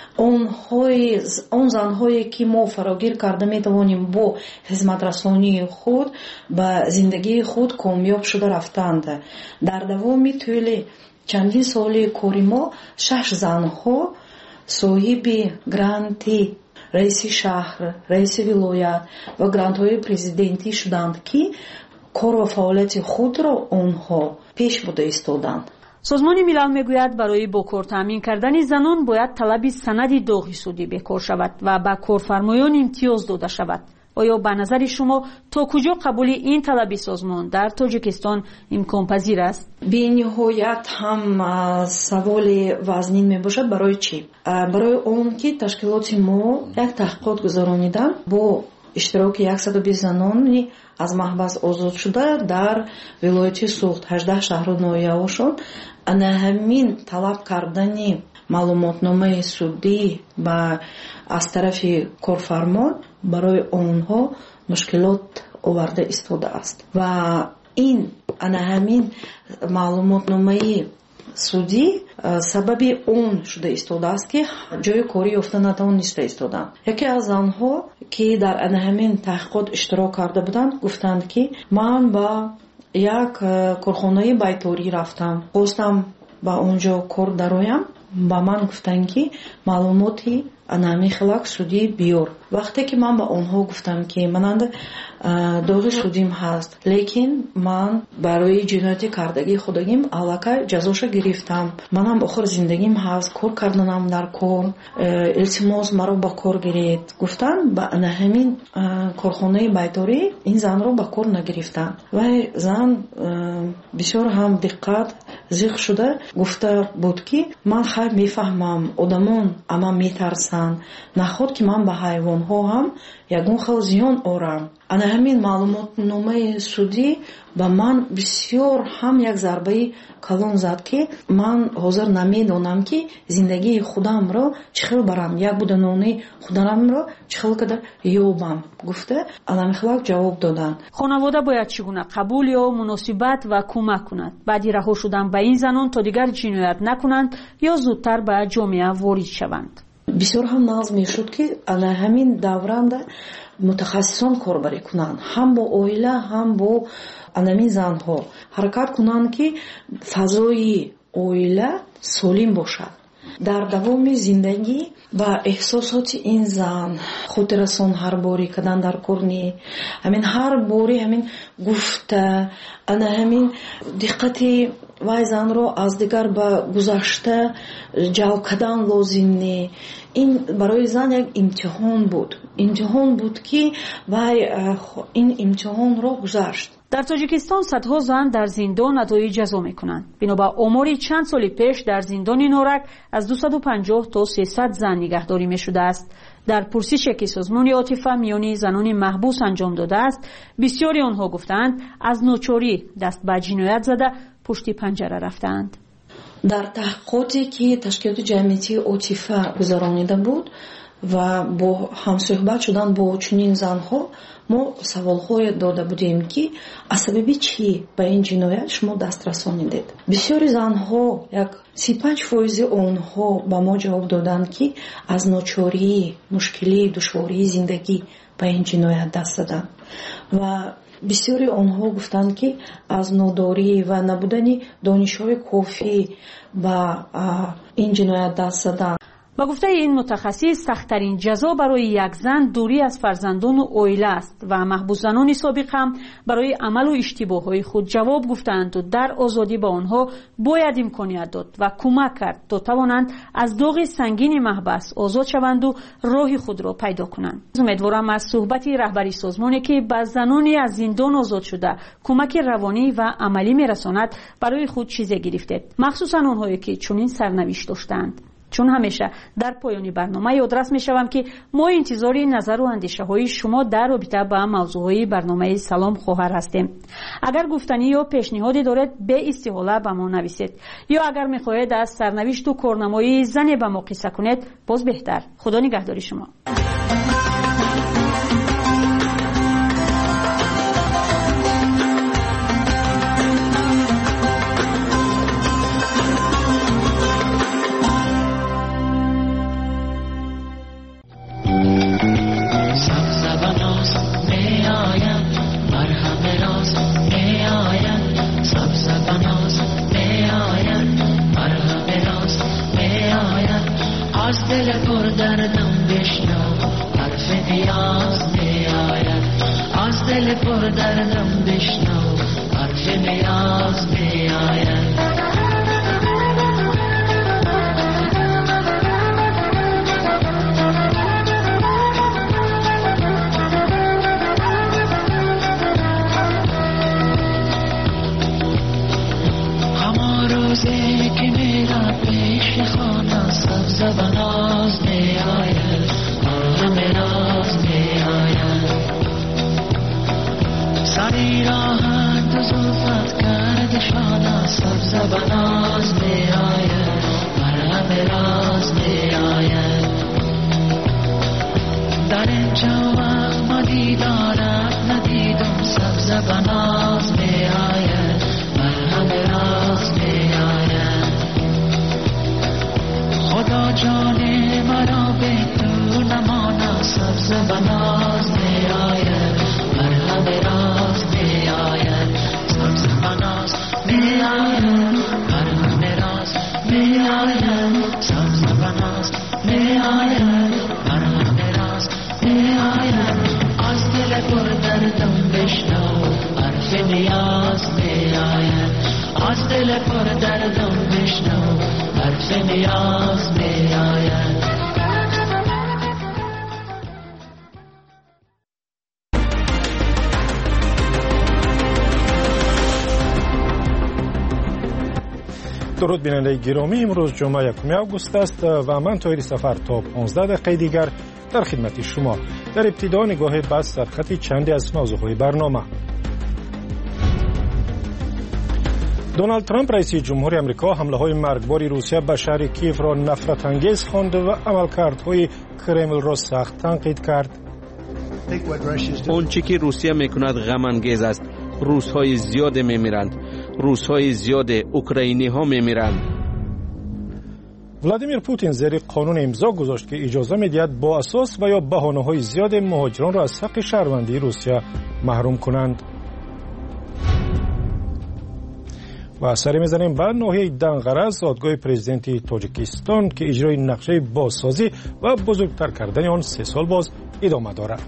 اون زنهایی که ما فراگیر کرده میتوانیم با خدمت رسانی خود به زندگی خود کامیاب شده رفتند. در دوام طول چندین سال کاری ما 6 زنها صاحب گرانتی رئیس شهر، رئیس ولایت و گرانت‌های پرزیدنتی شدند که کار و فعالیت خود را آنها پیش برده ایستادند. سازمان ملل میگوید برای با کار تامین کردن زنان باید طلب سند داغ سودی به کار شود و به کارفرمایان امتیاز داده شود. آیا به نظر شما تا کجا قبول این طلب سازمان در تاجیکستان امکان پذیر است؟ به نهایت هم سوال وزنین می باشد. برای چی؟ برای اون که تشکیلات ما یک تحقیقات گذرانیدن با اشتراک 120 زنان از محبس آزاد شده در ولایت سوخت 18 شهر و ناحیه‌هاشون همین طلب کردن معلوماتنامه سودی و از طرف کارفرما برای آنها مشکلات آورده ایستاده است و این همین معلوماتنامه سودی سبب اون شده ایستاده است که جای کاری یافته نتوانسته ایستادند. یکی از آنها که در همین تحقیقات اشتراک کرده بودند گفتند که من با یک کارخانه بیتاری رفتم، خواستم با اونجا کار درایم، با من گفتند که معلوماتی انامی خلاق سودی بیار. وقتی که من با اونها گفتم که منند دوغ شدیم هست لیکن من برای جنایت کردگی خودگیم علاقه جزاشو گرفتم منم آخر زندگیم هست کار کردنم در کار التماس مرا با کار گرفت گفتن با همین کارخانه بیداری این زن رو با کار نگرفتن و زن بسیار هم دقت زیغ شده گفته بود که من خیلی میفهمم آدمان اما میترسن نخود که من به حیوان ها هم یگون خیلی زیان آورم انا همین معلومات نامه سودی با من بسیار هم یک ضربه کلان زد که من حاضر نمیدونم که زندگی خودم رو چخیل برم یک بودنانی خودم رو چخیل کده یوبم گفته انا میخواد جواب دادن خانواده باید چگونه قبول یا مناسبت و کمک کند بعدی رها شدن به این زنان تا دیگر جنایت نکنند یا زودتر به جامعه وارد شوند بسیار هم ناز میشد که انا همین دوران متخصصان کاربری کنند هم با اویله هم با انامین زنها حرکت کنند که فضای اویله سالم باشد در دوام زندگی و احساسات این زن خودرسان هر باری کدن در کرنی همین هر باری همین گفته انا همین دقتی وای زن رو از دیگر به گذشته جلب کردن لازم نی این برای زن یک امتحان بود که وای این امتحان رو گذشت در تاجیکستان صدها زن در زندان ادای جزا میکنند. بنابر آماری چند سال پیش در زندان نورک از 250 تا 300 زن نگهداری میشده است. در پرسشی که سازمان عاطفه میانی زنان محبوس انجام داده است، بسیاری آنها گفتند از ناچاری دست به جنایت زده پشت پنجره رفتند. در تحقیقاتی که تشکیلات جمعیتی عاطفه گذرانیده بود و با همصحبت شدن با چنین زنها ما سوال‌های داده بودیم که از سبب چی به این جنایت شما دست رسانیدید. بسیاری زنها یک 35% آنها به ما جواب دادند که از ناچاری مشکلی دشواری زندگی به این جنایت دست دادن و بسیاری آنها گفتند که از ناداری و نبودن دانش‌های کافی به این جنایت دست دادن. با گفته این متخصص سخت‌ترین جزا برای یک زن دوری از فرزندان و عائله است و محبوس زنان سابق هم برای عمل و اشتباه‌های خود جواب گفتند و در آزادی با آنها باید امکانیت داد و کمک کرد تا توانند از داغ سنگین محبس آزاد شوند و راه خود را پیدا کنند. امیدوارم از صحبت رهبری سازمانی که به زنانی از زندان آزاد شده کمک روانی و عملی می‌رساند برای خود چیزی گرفتید، مخصوصا آنهایی که چنین سرنوشت داشتند. چون همیشه در پایان برنامه یادرس میشوم که ما انتظاری نظر و اندیشه های شما در رابطه با موضوعهای برنامه سلام خواهر هستیم. اگر گفتنی یا پیشنهادی دارید به استحاله به ما نویسید یا اگر میخواهید از سرنوشت و کارنمای زنی به ما قصه کنید باز بهتر. خدا نگهداری شما. دل پر دردم بشنو هرچه نیاز می آید. درود بیننده گرامی، امروز جمعه 1 آگوست است و من طاهر سفر تا 15 دقیقه دیگر در خدمت شما. در ابتدا نگاه به سرخط چندی از موضوعهای برنامه. دونالد ترامپ رئیس جمهوری آمریکا حمله‌های مرگبار روسیه به شهر کیف را نفرت انگیز خواند و عملکردهای کرمل را سخت تنقید کرد. آنچه که روسیه میکند غم انگیز است. روس‌های زیاد میمیرند. روس‌های زیاد اوکراینی ها میمیرند. ولادیمیر پوتین زیر قانون امضا گذاشت که اجازه میدهد با اساس و یا بهانه‌های زیاد مهاجران را از حق شهروندی روسیه محروم کنند. و سری میزنیم به ناحیه دنغرز، دادگاه پرزیدنتی تاجیکستان که اجرای نقشه بازسازی و بزرگتر کردن آن 3 سال باز ادامه دارد.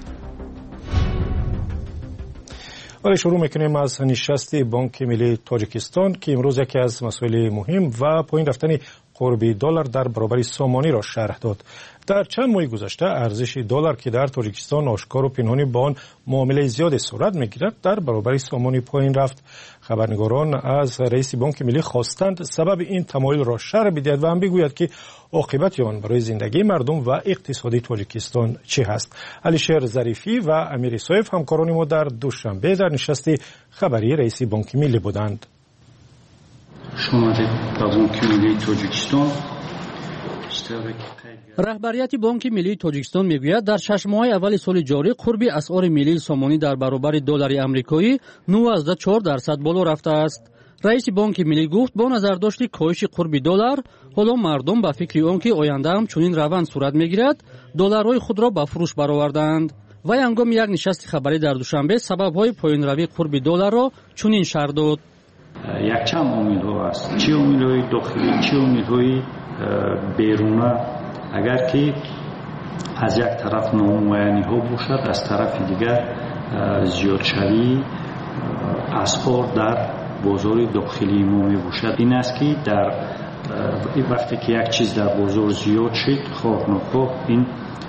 ولی شروع میکنیم از نشست بانک ملی تاجیکستان که امروز یکی از مسائل مهم و پایین رفتن قربی دلار در برابر سامانی را شرح داد. در چند ماه گذشته ارزش دلار که در تاجیکستان آشکار و پنهانی با آن معامله زیاد صورت میگیرد در برابر سامانی پایین رفت. خبرنگاران از رئیس بانک ملی خواستند سبب این تمایل را شرح بدهد و هم بگوید که عاقبت آن برای زندگی مردم و اقتصادی تاجیکستان چه هست. علیشیر ظریفی و امیر سایف همکاران ما در دوشنبه در نشست خبری رئیس بانک ملی بودند. رهبریت بانک ملی تاجیکستان میگوید در 6 ماه اول سال جاری قربی اسعار ملی سامانی در برابر دلار آمریکایی 9.4% بالا رفته است. رئیس بانک ملی گفت با نظر داشت کاهش قربی دلار، حالا مردم به فکر آنکه آینده هم چنین روند صورت میگیرد دلارهای خود را به فروش برآوردند. و هنگام یک نشست خبری در دوشنبه سبب‌های پایین‌روی قربی دلار را چنین شرح داد. یک چند امیدها است، چه امیدهای داخلی چه امیدهای بیرونه. اگر که از یک طرف نامعینی ها باشد، از طرف دیگر زیادشوی اسعار در بازار داخلی ما می باشد. این است که در وقتی که یک چیز در بازار زیاد شد خواه نخواه این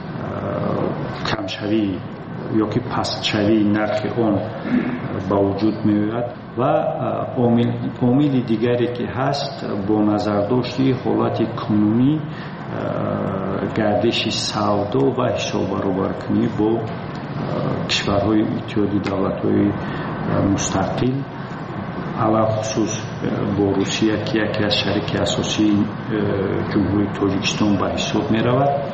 کمشوی یا که پستشوی نرخ آن با وجود می آید. و عامل دیگری که هست با نظر داشتی حالت کنونی گردش سودا و حساب برابرکنی با کشورهای اتحادیه دولت‌های مستقل علاوه خصوص با روسیه که یکی از شریک اساسی جمهوری تاجیکستان به حساب می رود،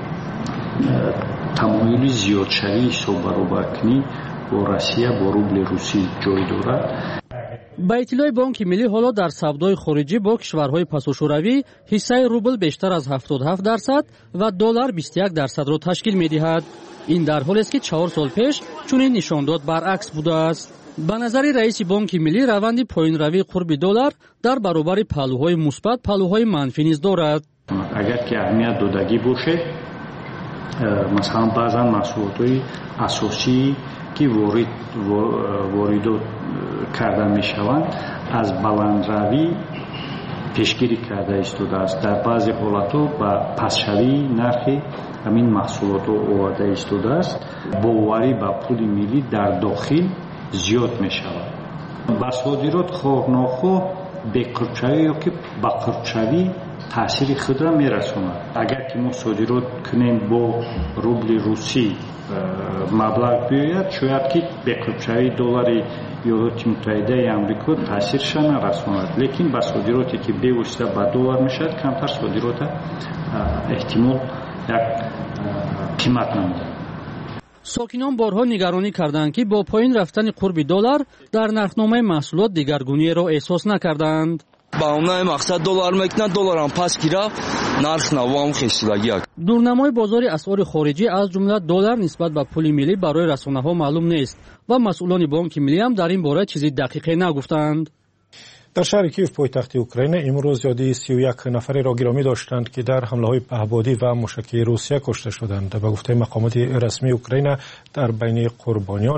تمایل زیاد شوی حساب برابرکنی با روسیه با روبل روسی جای دارد. با اطلاع بانک ملی حالا در سودای خارجی با کشورهای پساشوروی حصه روبل بیشتر از 77% و دلار 21% را تشکیل می‌دهد. این در حالی است که 4 سال پیش چنین نشانداد برعکس بوده است. به نظر رئیس بانک ملی روند پایین‌روی قرب دلار در برابر پهلوهای مثبت پهلوهای منفی نیز دارد. اگر که اهمیت دادگی باشه، مثلا بعضا محصولات اساسی که واردات کرده می شوند از بلندروی پیشگیری کرده ایستاده است. در بعضی حالتها با پسشوی نرخ همین محصولات آورده ایستاده است. باوری با پول ملی در داخل زیاد می شود. با صادرات خواه ناخواه به قرچوی یا که با قرچوی تاثیر خود را می رساند. اگر که ما صادرات کنیم با روبل روسی مبلغ بیاید، شاید که به قرچوی دلار ایالات متحده آمریکا تاثیرش نرساند، لیکن با صادراتی که به واسطه با دلار می شود کمتر صادرات احتمال یک قیمت نمیده. ساکنان بارها نگرانی کردند که با پایین رفتن قرب دلار در نرخنامه محصولات دیگرگونی را احساس نکردند. با اون مقصد دلار میکنن، دلار هم پس گیره نرخ نوام خیشتلگی. دورنمای بازار اسعار خارجی از جمله دلار نسبت به پول ملی برای رسانه‌ها معلوم نیست و مسئولان بانک ملی هم در این باره چیزی دقیقی نگفتند. در شهر کیف پایتخت اوکراین امروز یادی 31 نفری را گرامی داشتند که در حمله‌های پهپادی و موشکی روسیه کشته شدند. به گفته مقامات رسمی اوکراین در بین قربانیان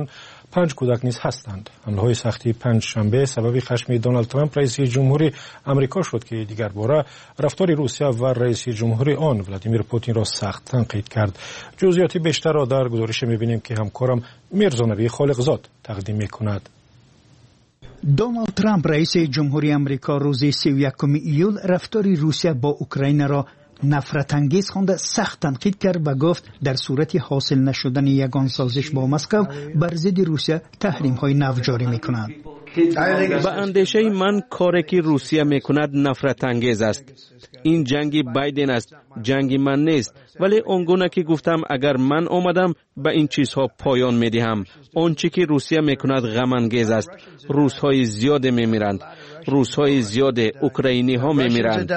5 کودک نیز هستند. حمله‌های سختی پنجشنبه سبب خشم دونالد ترامپ رئیس جمهوری آمریکا شد که دیگر باره رفتار روسیه و رئیس جمهوری آن ولادیمیر پوتین را سخت تنقید کرد. جزئیات بیشتر را در گزارش می‌بینیم که همکارم میرزا نبی خالقزاد تقدیم می‌کند. دونالد ترامپ رئیس جمهوری آمریکا روز 31 ایول رفتار روسیه با اوکراین را نفرت انگیز خوانده سخت تنقید کرد و گفت در صورت حاصل نشدن یگان سازش با مسکو بر ضد روسیه تحریم های نو جاری می‌کند. به اندیشه من کاری که روسیه میکند نفرت انگیز است. این جنگ بایدن است، جنگ من نیست. ولی آنگونه که گفتم اگر من آمدم به این چیزها پایان میدهم. آنچه که روسیه میکند غم انگیز است. روس‌های زیاد میمیرند. روس‌های زیاد اوکراینی ها میمیرند.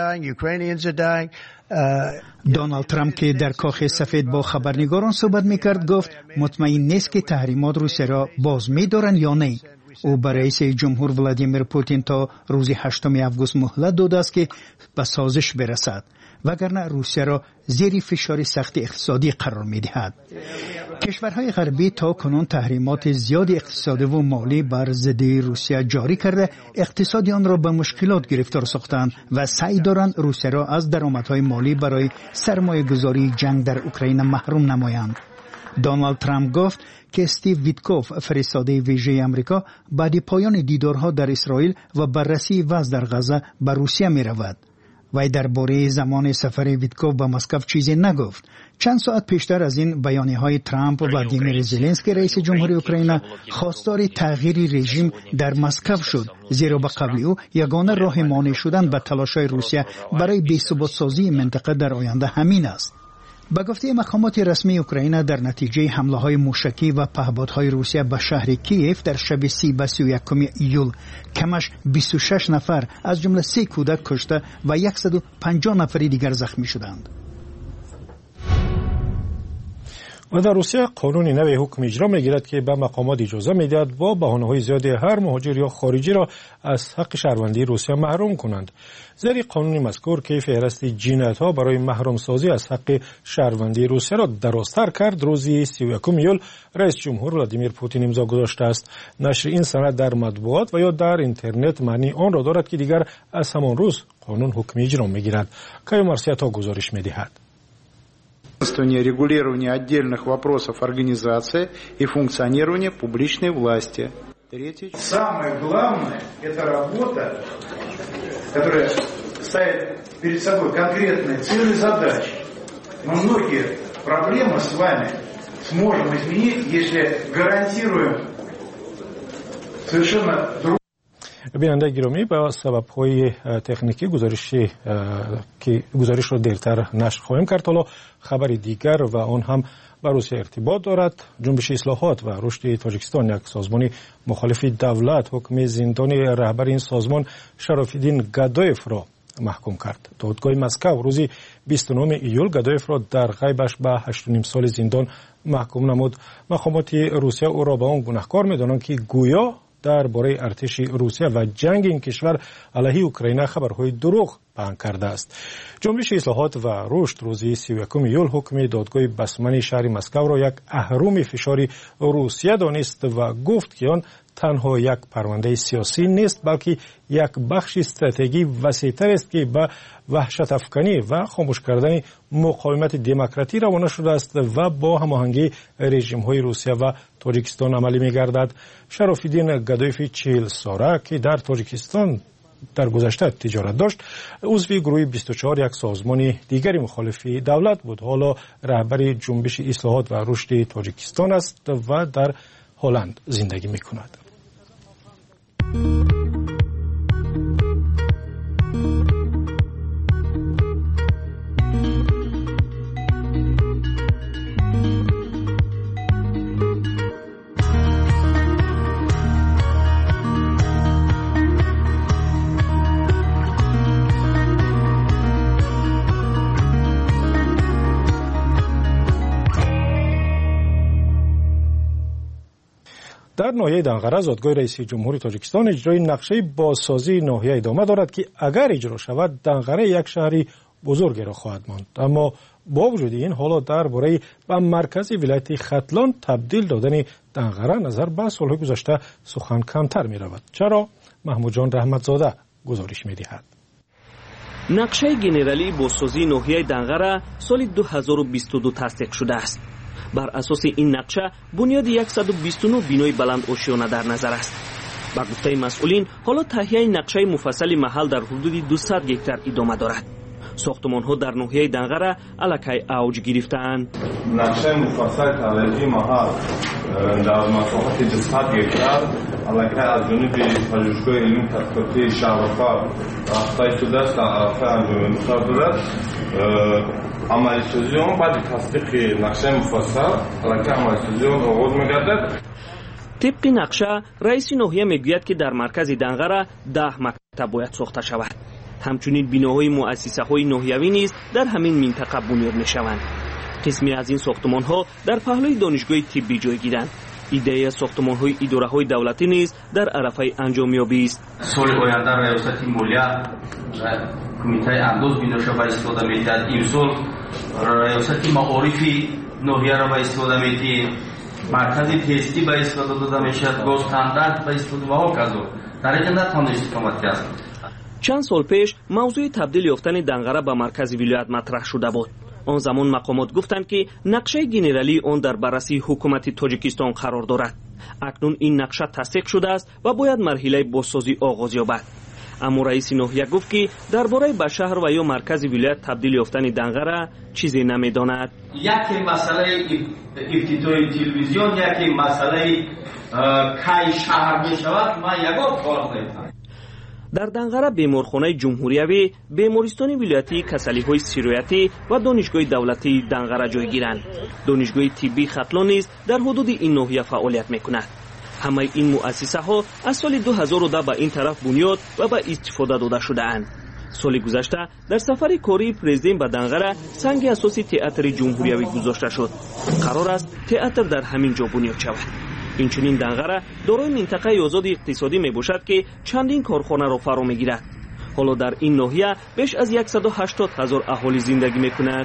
دونالد ترامپ که در کاخ سفید با خبرنگاران صحبت میکرد گفت مطمئن نیست که تحریمات روسیه را باز می‌دارند یا نه. او به رئیس جمهور ولادیمیر پوتین تا روز 8 آگوست مهلت داده است که به سازش برسد وگرنه روسیه را زیر فشار سخت اقتصادی قرار می‌دهد. کشورهای غربی تا کنون تحریمات زیاد اقتصادی و مالی بر ضد روسیه جاری کرده اقتصاد آن را به مشکلات گرفتار ساختند و سعی دارند روسیه را از درآمدهای مالی برای سرمایه‌گذاری جنگ در اوکراین محروم نمایند. دونالد ترامپ گفت که استیو ویتکوف فرستاده ویژه آمریکا بعد پایان دیدارها در اسرائیل و بررسی وضع در غزه به روسیه می رود. وی درباره زمان سفر ویتکوف به مسکو چیزی نگفت. چند ساعت پیشتر از این بیانیه‌های ترامپ و ولادیمیر زلنسکی رئیس جمهوری اوکراین خواستار تغییر رژیم در مسکو شد، زیرا به قول او یگانه راه مانع شدن به تلاش‌های روسیه برای بی‌ثبات‌سازی منطقه در آینده همین است. به گفته مقامات رسمی اوکراین در نتیجه حمله‌های موشکی و پهپادهای روسیه به شهر کیف در شب 30 به 31 ایول کمش 26 نفر از جمله 3 کودک کشته و 150 نفر دیگر زخمی شدند. و در روسیه قانون نوی حکم اجرا می‌گیرد که به مقامات اجازه می‌دهد با بهانه‌های زیادی هر مهاجر یا خارجی را از حق شهروندی روسیه محروم کنند. زیر قانون مذکور که فهرست جنایت‌ها برای محروم سازی از حق شهروندی روسیه را درازتر کرد، روز 31 ایول رئیس جمهور ولادیمیر پوتین امضا گذاشته است. نشر این سند در مطبوعات و یا در اینترنت معنی آن را دارد که دیگر از همان روز قانون حکم اجرا می‌گیرد. کایو مارسیاتا گزارش می‌دهد. Регулирование отдельных вопросов организации и функционирования публичной власти. Самое главное – это работа, которая ставит перед собой конкретные цели и задачи. Мы многие проблемы с вами сможем изменить, если гарантируем совершенно другое. بیننده گرامی با سبب‌های تکنیکی گزارش را دیرتر نشر خواهیم کرد. حالا خبر دیگر و آن هم با روسیه ارتباط دارد. جنبش اصلاحات و رشد تاجیکستان، یک سازمان مخالف دولت، حکم زندانی رهبر این سازمان شراف‌الدین گدایف را محکوم کرد. دادگاه مسکو روز 29 ایول گدایف را در غیبش به 8.5 سال زندان محکوم نمود. مقامات روسیه او را به آن گناهکار می‌دانند که گویا درباره ارتش روسیه و جنگ این کشور علیه اوکراین خبرهای دروغ پهن کرده است. جنبش اصلاحات و رشد روز 31 ایول حکم دادگاه بسمن شهر مسکو را یک اهرم فشاری روسیه دانست و گفت که آن تنها یک پرونده سیاسی نیست بلکه یک بخش استراتژی وسیع‌تر است که به وحشت افکنی و خاموش کردن مقاومت دموکراتی روانه شده است و با هماهنگی رژیم‌های روسیه و تاجیکستان عملی می‌گردد. شراف‌الدین گدایف 40 ساله که در تاجیکستان در گذشته تجارت داشت، عضو گروه 24 یک سازمان دیگری مخالف دولت بود. حالا رهبر جنبش اصلاحات و رشد تاجیکستان است و در هلند زندگی می‌کند. در ناحیه دنقره زادگاه رئیس جمهوری تاجیکستان اجرای نقشه بازسازی ناحیه ادامه دارد که اگر اجرا شود دنقره یک شهری بزرگی را خواهد ماند. اما با وجود این حالا درباره به مرکز ولایت ختلان تبدیل دادن دنغره نظر به سالهای گذشته سخن کمتر می رود. چرا؟ محمود جان رحمتزاده گزارش می دهد. نقشه گنرالی بازسازی ناحیه دنغره سال 2022 تصدیق شده است. بر اساس این نقشه بنیاد 129 بینای بلند آشیانه در نظر است. با گفته مسئولین حالا تهیه نقشه مفصل محل در حدود 200 گکتار ادامه دارد. ساختمان‌ها در ناحیه دنغره الکی اوج گرفته‌اند. نقشه مفصل تاریخی محل در مساحت 200 گکتار الکی از جانب پژوهشگاه علمی تحقیقاتی شهرآفر رفته شده است در عرصه انجام دارد. عملی سازی آن بعد تصدیق نقشه مفصل الکی عملی سازی آن آغاز می‌گردد. طبق نقشه رئیس ناحیه میگوید که در مرکز دنغره 10 مکتب باید ساخته شود. همچنین بیناهای مؤسسه‌های ناحیوی نیز در همین منطقه بنیاد می‌شوند. قسمی از این ساختمان‌ها در پهلوی دانشگاه طبی جای گیرند. ایده ساختمان‌های اداره‌های دولتی نیز در عرفه انجامیابی است. سال آینده ریاست مالیه و کمیته انداز بیناشه به استفاده می‌دهد. این سال ریاست معارف ناحیه را به استفاده می‌دهد. مرکز تستی به استفاده داده می‌شود. گاز استاندارد به استفاده و هکذا. در این نه تمام استفاده است. چند سال پیش موضوع تبدیل یافتن دنغره به مرکز ولایت مطرح شده بود. آن زمان مقامات گفتند که نقشه گنرالی آن در بررسی حکومت تاجیکستان قرار دارد. اکنون این نقشه تصدیق شده است و باید مرحله بازسازی آغاز یابد. اما رئیس ناحیه گفت که درباره به شهر و یا مرکز ولایت تبدیل یافتن دنغره چیزی نمیداند. یک مسئله افتتاحی تلویزیون، یک مسئله کی شهر می شود، ما یگان کار نمی‌کنم. در دنغره بیمارخانه جمهوریوی، بیمارستان ولایتی، کسالی‌های سیرایتی و دانشگاه دولتی دنغره جای گیرند. دانشگاه طبی ختلان نیز در حدود این ناحیه فعالیت می‌کند. همه این مؤسسه‌ها از سال 2010 به این طرف بنیاد و به استفاده داده شده‌اند. سال گذشته در سفر کاری پرزیدنت به دنغره سنگ اساسی تئاتر جمهوریوی گذاشته شد. قرار است تئاتر در همین جا بنیاد شود. اینچنین دنغره دارای منطقه آزاد اقتصادی می باشد که چندین کارخانه را فرا می گیرد. حالا در این ناحیه بیش از 180,000 اهالی زندگی می کند.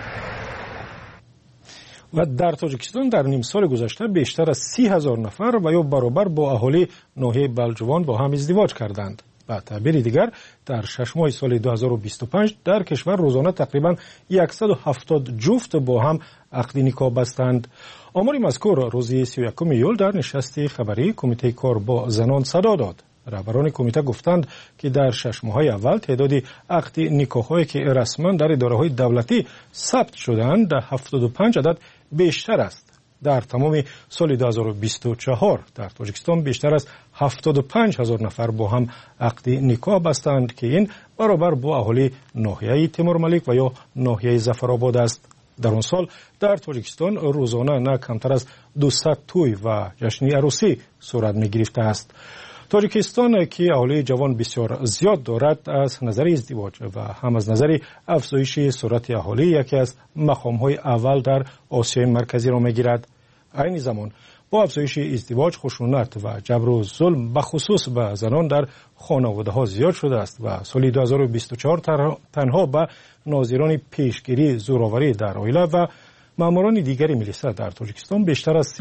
و در تاجیکستان در نیم سال گذشته بیشتر از 30,000 نفر و یا برابر با اهالی ناحیه بلجوان با هم ازدواج کردند. به تعبیر دیگر در 6 ماه سال 2025 در کشور روزانه تقریبا 170 جفت با هم عقد نکاح بستند. آمار مذکور روز 31 ایول در نشست خبری کمیته کار با زنان صدا داد. رهبران کمیته گفتند که در 6 ماه اول تعداد عقد نکاح‌هایی که رسما در اداره‌های دولتی ثبت شدند در 75 عدد بیشتر است. در تمام سال 2024 در تاجیکستان بیشتر از 75,000 نفر با هم عقد نکاح بستند که این برابر با اهالی ناحیه تیمور ملیک و یا ناحیه ظفرآباد است. در آن سال در تاجیکستان روزانه نه کمتر از 200 توی و جشن عروسی صورت می گرفته است. تاجیکستان که اهالی جوان بسیار زیاد دارد از نظر ازدواج و هم از نظر افزایش سرعت اهالی یکی از مقام‌های اول در آسیای مرکزی را می‌گیرد. عین زمان با افزایش ازدواج خشونت و جبر و ظلم به خصوص به زنان در خانواده‌ها زیاد شده است و سال 2024 تنها به ناظران پیشگیری زورآوری در عائله و ماموران دیگری می‌رسد در تاجیکستان بیشتر از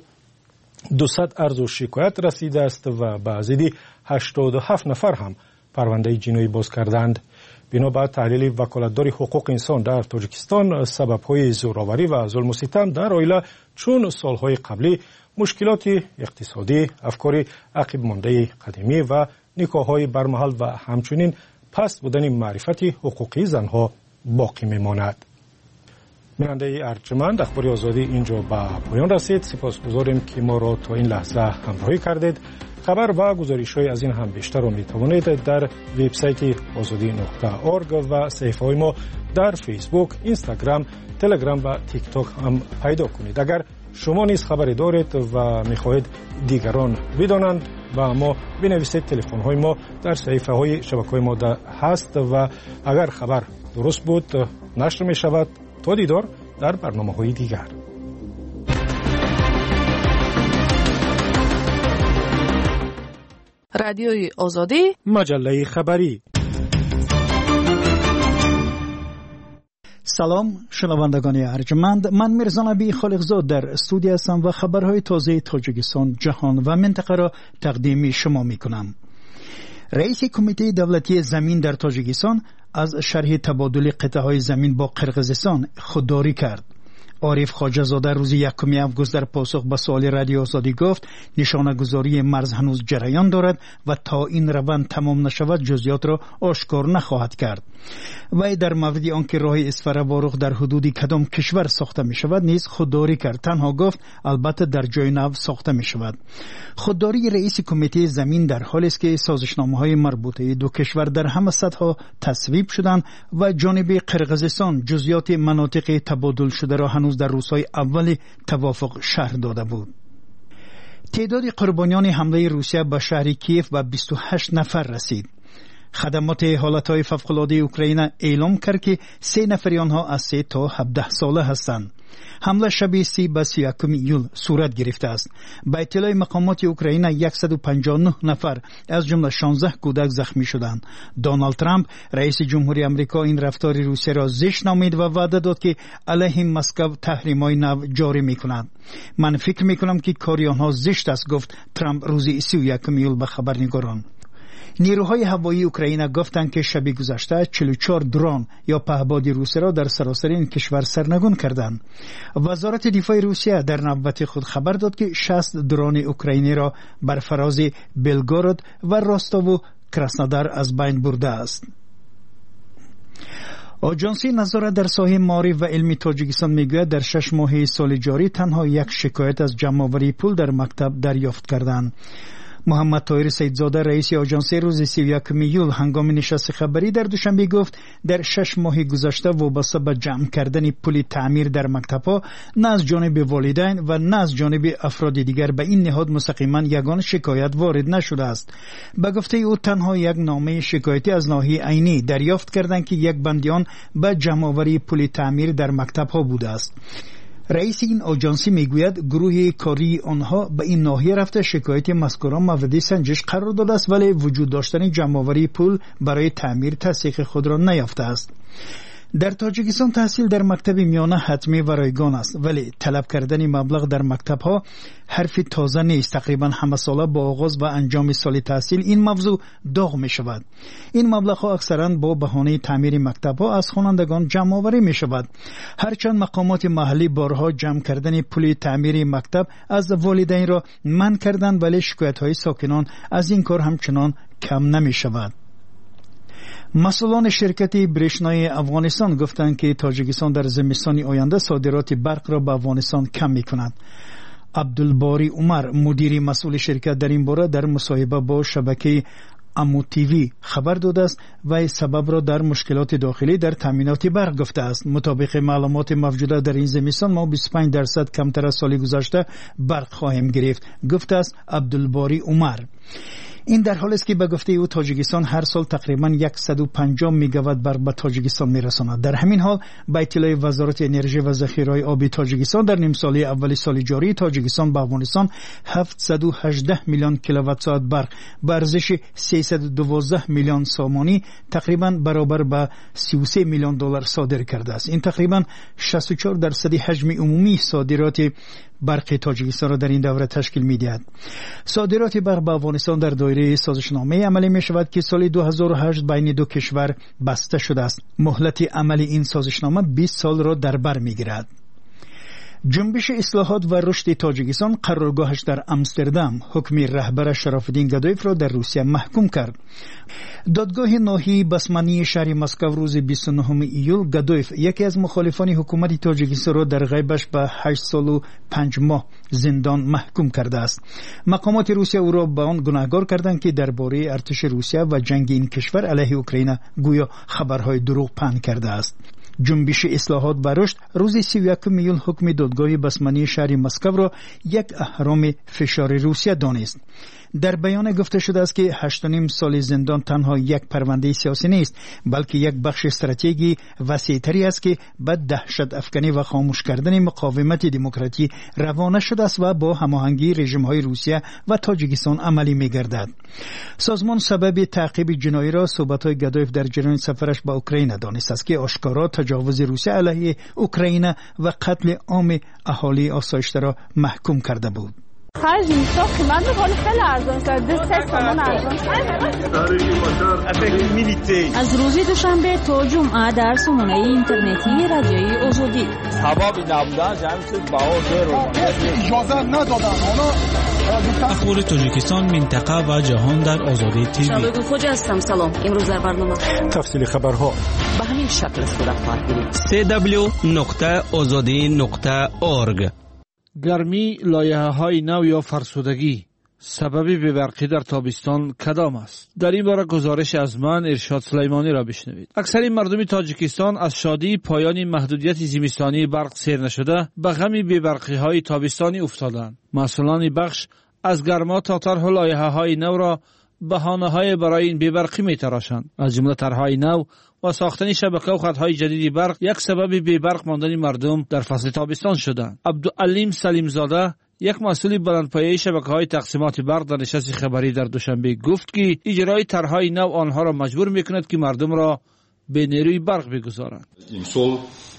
3200 عرض و شکایت رسیده است و به حدود 87 نفر هم پرونده جنایی باز کردند. بنابر تحلیل وکالتدار حقوق انسان در تاجیکستان سبب‌های زورآوری و ظلم و ستم در عائله چون سالهای قبلی مشکلات اقتصادی، افکار عقب مانده قدیمی و نکاح‌های برمحل و همچنین پست بودن معرفت حقوقی زنها باقی می‌ماند. بیننده ارجمند اخبار آزادی اینجا به پایان رسید. سپاسگزاریم که ما را تا این لحظه همراهی کردید. خبر و گزارش‌های از این هم بیشتر را می‌توانید در وبسایت azadi.org و صفحه‌های ما در فیسبوک، اینستاگرام، تلگرام و تیک تاک هم پیدا کنید. اگر شما نیز خبری دارید و می‌خواهید دیگران بدانند و ما بنویسید. تلفن‌های ما در صفحه‌های شبکه‌های ما هست و اگر خبر درست بود نشر می‌شود. تا دیدار در برنامه‌های دیگر. رادیوی آزادی، مجله خبری. سلام شنوندگان ارجمند، من میرزا نبی خالقزاد در استودیو هستم و خبرهای تازه تاجیکستان، جهان و منطقه را تقدیم شما میکنم. رئیس کمیته دولتی زمین در تاجیکستان از شرح تبادل قطعه‌های زمین با قرقیزستان خودداری کرد. عارف خواجه زاده روز 1 آگوست در پاسخ به سوال رادیو آزادی گفت نشانه‌گذاری مرز هنوز جریان دارد و تا این روند تمام نشود جزئیات را آشکار نخواهد کرد. وی در مورد آنکه راه اسفره واروق در حدود کدام کشور ساخته می شود نیز خودداری کرد. تنها گفت البته در جای نو ساخته می شود. خودداری رئیس کمیته زمین در حالی است که سازشنامه‌های مربوطه دو کشور در همه سطح‌ها تصویب شدند و جانب قرقیزستان جزئیات مناطق تبادل شده را هنوز در روزهای اول توافق شرح داده بود. تعداد قربانیان حمله روسیه به شهر کیف به 28 نفر رسید. خدمات حالتهای فوق‌العاده اوکراین اعلام کرد که 3 نفر آنها از 3 تا 17 ساله هستند. حمله شب 30 به 31 ایول صورت گرفته است. با اطلاع مقامات اوکراین 159 نفر از جمله 16 کودک زخمی شدند. دونالد ترامپ رئیس جمهوری آمریکا این رفتار روسیه را زشت نامید و وعده داد که علیه مسکو تحریم‌های نو جاری می‌کند. من فکر می‌کنم که کار آنها زشت است، گفت ترامپ روز 31 ایول به خبرنگاران. نیروهای هوایی اوکراین گفتند که شب گذشته 44 درون یا پهپاد روسیه را در سراسر این کشور سرنگون کردند. وزارت دفاع روسیه در نوبت خود خبر داد که 60 درون اوکراینی را بر فراز بلگورود و راستاو و کراسنودار از بین برده است. آژانس نظارت در ساحه معارف و علمی تاجیکستان میگوید در 6 ماه سال جاری تنها 1 شکایت از جمع‌آوری پول در مکتب دریافت کردند. محمد طاهر سیدزاده رئیس آژانس روز 31 ایول هنگام نشست خبری در دوشنبه گفت در 6 ماه گذشته وابسته به جمع کردن پول تعمیر در مکتب‌ها نه از جانب والدین و نه از جانب افراد دیگر به این نهاد مستقیما یگان شکایت وارد نشده است. به گفته او تنها 1 نامه شکایتی از ناحیه عینی دریافت کردند که 1 بند آن به جمع‌آوری پول تعمیر در مکتب‌ها بوده است. رئیس این آژانس میگوید گروه کاری آنها به این ناحیه رفته شکایت مذکوران مورد سنجش قرار داده است ولی وجود داشتن جمع‌آوری پول برای تعمیر تصدیق خود را نیافته است. در تاجیکستان تحصیل در مکتب میانه حتمی و رایگان است ولی طلب کردن مبلغ در مکتب‌ها حرف تازه نیست. تقریبا همه ساله با آغاز و انجام سال تحصیل این موضوع داغ می شود. این مبلغ ها اکثرا با بهانه تعمیر مکتب‌ها از خوانندگان جمع آوری می شود. هرچند مقامات محلی بارها جمع کردن پول تعمیر مکتب از والدین را منع کردند ولی شکایت‌های ساکنان از این کار همچنان کم نمی شود. مسئولان شرکت برشنای افغانستان گفتند که تاجیکستان در زمستان آینده صادرات برق را به افغانستان کم می‌کند. عبدالباری عمر مدیر مسئول شرکت در این باره در مصاحبه با شبکه امو تیوی خبر داده است و سبب را در مشکلات داخلی در تامینات برق گفته است. مطابق معلومات موجوده در این زمستان ما 25% کمتر از سال گذشته برق خواهیم گرفت، گفته است عبدالباری عمر. این در حالی است که به گفته او تاجیکستان هر سال تقریبا 150 میگاوات برق به تاجیکستان میرساند. در همین حال با اطلاع وزارت انرژی و ذخیره‌های آبی تاجیکستان در نیم ساله اول سال جاری تاجیکستان به افغانستان 718 میلیون کیلووات ساعت برق به ارزش 312 میلیون سامانی تقریبا برابر به 33 میلیون دلار صادر کرده است. این تقریبا 64% حجم عمومی صادرات برق تاجیکستان را در این دوره تشکیل می‌دهد. صادرات برق به افغانستان در دایره سازشنامه عملی می‌شود که سال 2008 بین دو کشور بسته شده است. مهلت عملی این سازشنامه 20 سال را در بر می‌گیرد. جنبش اصلاحات و رشد تاجیکستان قرارگاهش در امستردام حکم رهبر شرافالدین گدایف را در روسیه محکوم کرد. دادگاه ناحیه بسمانی شهر مسکو روز 29 ایول گدایف یکی از مخالفان حکومت تاجیکستان را در غیبش به 8 سال و 5 ماه زندان محکوم کرده است. مقامات روسیه او را به آن گناهکار کردند که درباره ارتش روسیه و جنگ این کشور علیه اوکراین گویا خبرهای دروغ پهن کرده است. جنبش اصلاحات و رشد روز 31 ایول حکم دادگاه بسمانی شهر مسکو را یک اهرام فشار روسیه دانست. در بیان گفته شده است که 8.5 سال زندان تنها یک پرونده سیاسی نیست، بلکه یک بخش استراتژی وسیع‌تری است که به دهشت افکنی و خاموش کردن مقاومت دموکراتی روانه شده است و با هماهنگی رژیم‌های روسیه و تاجیکستان عملی می‌گردد. سازمان سبب تعقیب جنایی را صحبت‌های گدایف در جریان سفرش به اوکراین دانست است که آشکارا تجاوز روسیه علیه اوکراین و قتل عام اهالی آسایشته را محکوم کرده بود. خرج میشه قیمت خیلی خیلی ارزان شده، 3 تومان ارزان شده. از روز دوشنبه تا جمعه در سامانه اینترنتی رادیوی آزادی سبب نبودن جمع چیز بهادر اجازه ندادن. اخبار تاجیکستان، منطقه و جهان در آزادی تیوی. شباب خوش هستم. سلام. امروز در برنامه تفصیل خبرها به همین شکل صورت خواهد گرفت. www.azadi.org. گرمی، لایحه‌های نو یا فرسودگی، سبب بی‌برقی در تابستان کدام است؟ در این باره گزارش از من ارشاد سلیمانی را بشنوید. اکثر مردم تاجیکستان از شادی پایان محدودیت زمستانی برق سیر نشده به غم بی‌برقی‌های تابستانی افتادند. مسئولان بخش از گرما تا طرح لایحه‌های نو را بهانه‌های برای این بی‌برقی می‌تراشند. از جمله طرح‌های نو و ساختن شبکه و خطهای جدید برق یک سبب بی‌برق ماندن مردم در فصل تابستان شدند. عبدالعلیم سلیمزاده، یک مسئول بلندپایه شبکه‌های تقسیمات برق در نشست خبری در دوشنبه گفت که اجرای طرح‌های نو آنها را مجبور می‌کند که مردم را به نیروی برق بگذارند. امسال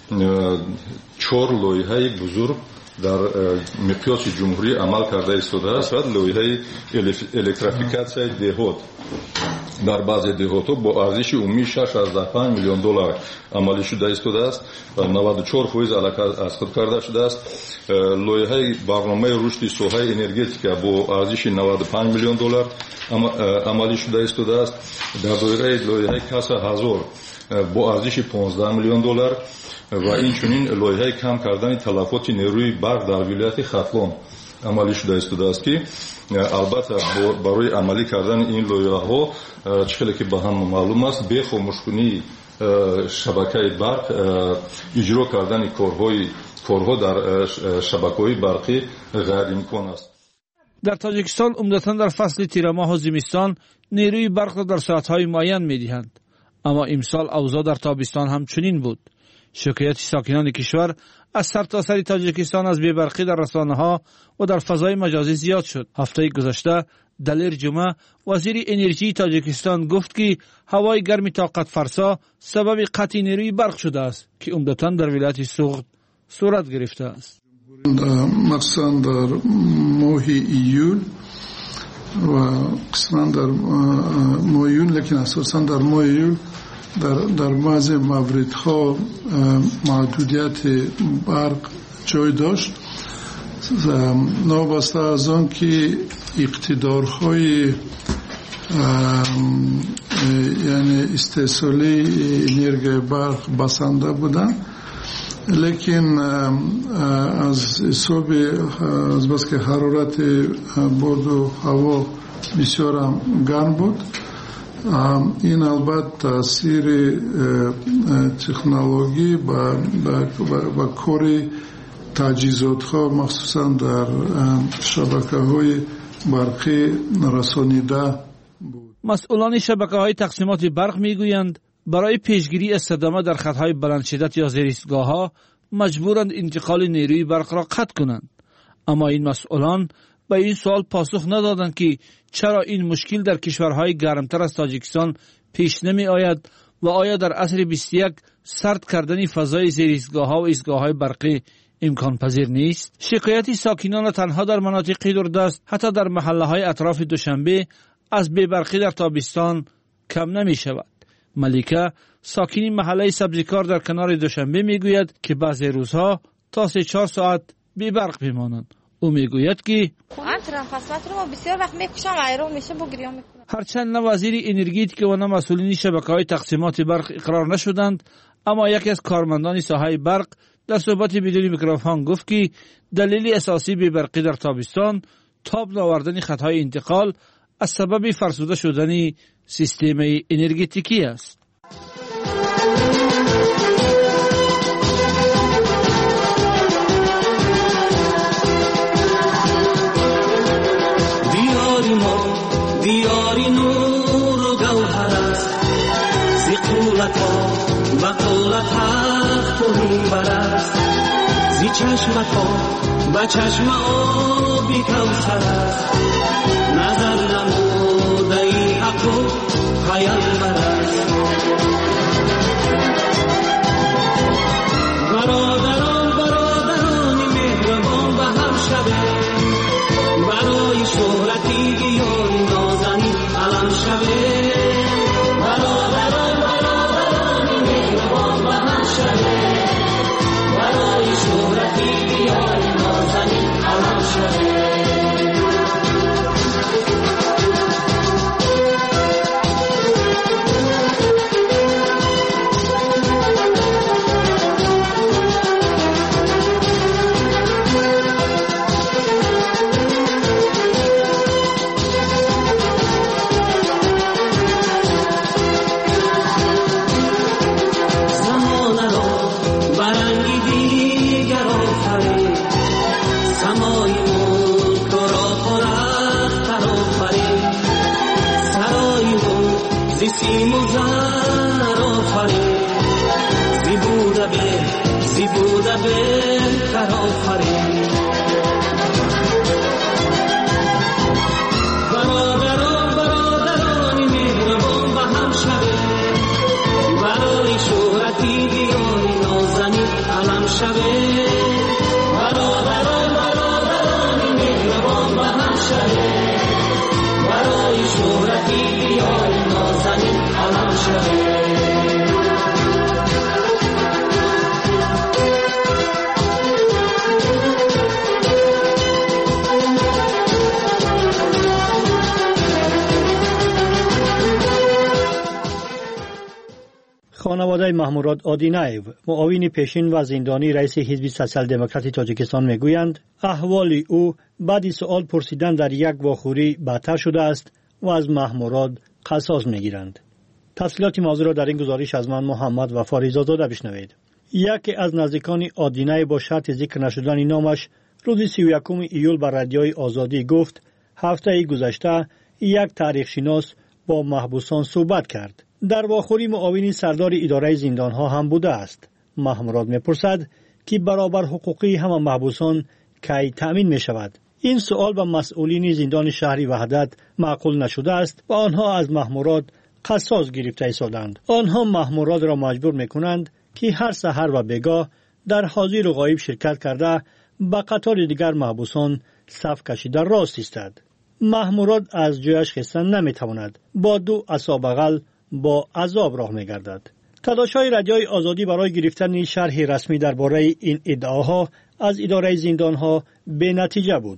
4 لایحه بزرگ در مقیاس جمهوری عمل کرده ایستاده است. لایحه الکتریفیکاسیای دهات در بعضی دهات‌ها با ارزش عمومی 6.5 میلیون دلار عملی شده ایستاده است و 94% علاقه از خود کرده شده است. لایحه برنامه رشد ساحه انرژتیک با ارزش 95 میلیون دلار عملی شده ایستاده است. در دایره لایحه کسا هزار با ارزش 15 میلیون دلار و اینچنین لایحه کم کردن تلفات نیروی برق در ولایت ختلان عملی شده ایستاده است که البته برای عملی کردن این لایحه‌ها چخیلی که به هم معلوم است به خاموشکنی شبکه برق اجرا کردن کارها در شبکه‌های برقی غیر امکان است. در تاجیکستان عمدتاً در فصل تیر ماه و زمستان نیروی برق را در ساعت‌های معین می‌دهند، اما امسال اوضاع در تابستان هم چنین بود. شکایت ساکنان کشور از سرتاسر تاجیکستان از بی‌برقی در رسانه‌ها و در فضای مجازی زیاد شد. هفته گذشته دلیر جمعه وزیر انرژی تاجیکستان گفت که هوای گرم طاقت فرسا سبب قطع نیروی برق شده است که عمدتاً در ولایت سوغد صورت گرفته است. مخصوصاً در ماه ایول و قسماً در ماه یون، لیکن اساساً در ماه ایول در بعضی موردها محدودیت برق جای داشت، نابسته از آن که اقتدارهای یعنی استحصالی انرژی برق بسنده بودند. لیکن از حساب از بس که حرارت باد و هوا بسیار گرم بود، این البته تاثیر تکنولوژی و کار تجهیزات ها مخصوصا در شبکه های برقی رسانیده بود. مسئولان شبکه های تقسیمات برق میگویند برای پیشگیری از صدمه در خطهای بلند شدت یا زیرایستگاه ها مجبورند انتقال نیروی برق را قطع کنند. اما این مسئولان به این سوال پاسخ ندادند که چرا این مشکل در کشورهای گرمتر از تاجیکستان پیش نمی آید و آیا در عصر 21 سرد کردن فضای زیرایستگاه ها و ایستگاه های برقی امکان پذیر نیست. شکایت ساکنان تنها در مناطق دوردست حتی در محله های اطراف دوشنبه از بی‌برقی در تابستان کم نمی شود. ملیکه ساکنی محله سبزیکار در کنار دوشنبه میگوید که بعضی روزها تا 3-4 ساعت بی برق میمانند. او میگوید که بسیار وقت میکشم ایران میشه بگیریم میکنم. هرچند نه وزیر انرژیتیک و نه مسئولین شبکه‌های تقسیمات برق اقرار نشدند، اما یکی از کارمندان ساحه برق در صحبت بدون میکروفون گفت که دلیل اساسی بی برقی در تابستان تاب نآوردن خطهای انتقال از سبب فرسوده شدن سیستم انرژیتیکی است. دیاری ما دیاری نور و گوهر است زی قولت ها و قولت حق منبر است زی چشمت ها و چشم آبی کوثر است نظر نموده ای حق و پیامبر است برادران مهربان به هم شبه برای شهرتی بیاری نازنی علم شبه برادران مهربان به هم شبه برای شهرتی بیاری نازنی علم شبه خانواده محموراد آدینایو معاون پیشین و زندانی رئیس حزب سوسیال دموکرات تاجیکستان میگویند احوال او بعد سوال پرسیدن در یک واخوری بدتر شده است و از محموراد قصاص میگیرند. تفصیلات موضوع را در این گزارش از من محمد وفا رضازاده بشنوید. یکی از نزدیکان آدینایو با شرط ذکر نشدن نامش روز 31 ایول بر رادیوی آزادی گفت هفته گذشته یک تاریخ شناس با محبوسان صحبت کرد. در واخوری معاون سردار اداره زندانها هم بوده است. محموراد میپرسد که برابر حقوقی همه محبوسان کی تأمین می شود. این سوال به مسئولین زندان شهری وحدت معقول نشده است و آنها از محموراد قصاص گرفته ایستادند. آنها محموراد را مجبور میکنند که هر سحر و بگاه در حاضر و غایب شرکت کرده به قطار دیگر محبوسان صف کشیده راست ایستد. محموراد از جایش خیستن نمیتواند. با دو عصا بغل با عذاب راه میگردد. تلاش‌های رادیوی آزادی برای گرفتن شرح رسمی درباره این ادعاها از اداره زندانها بی نتیجه بود.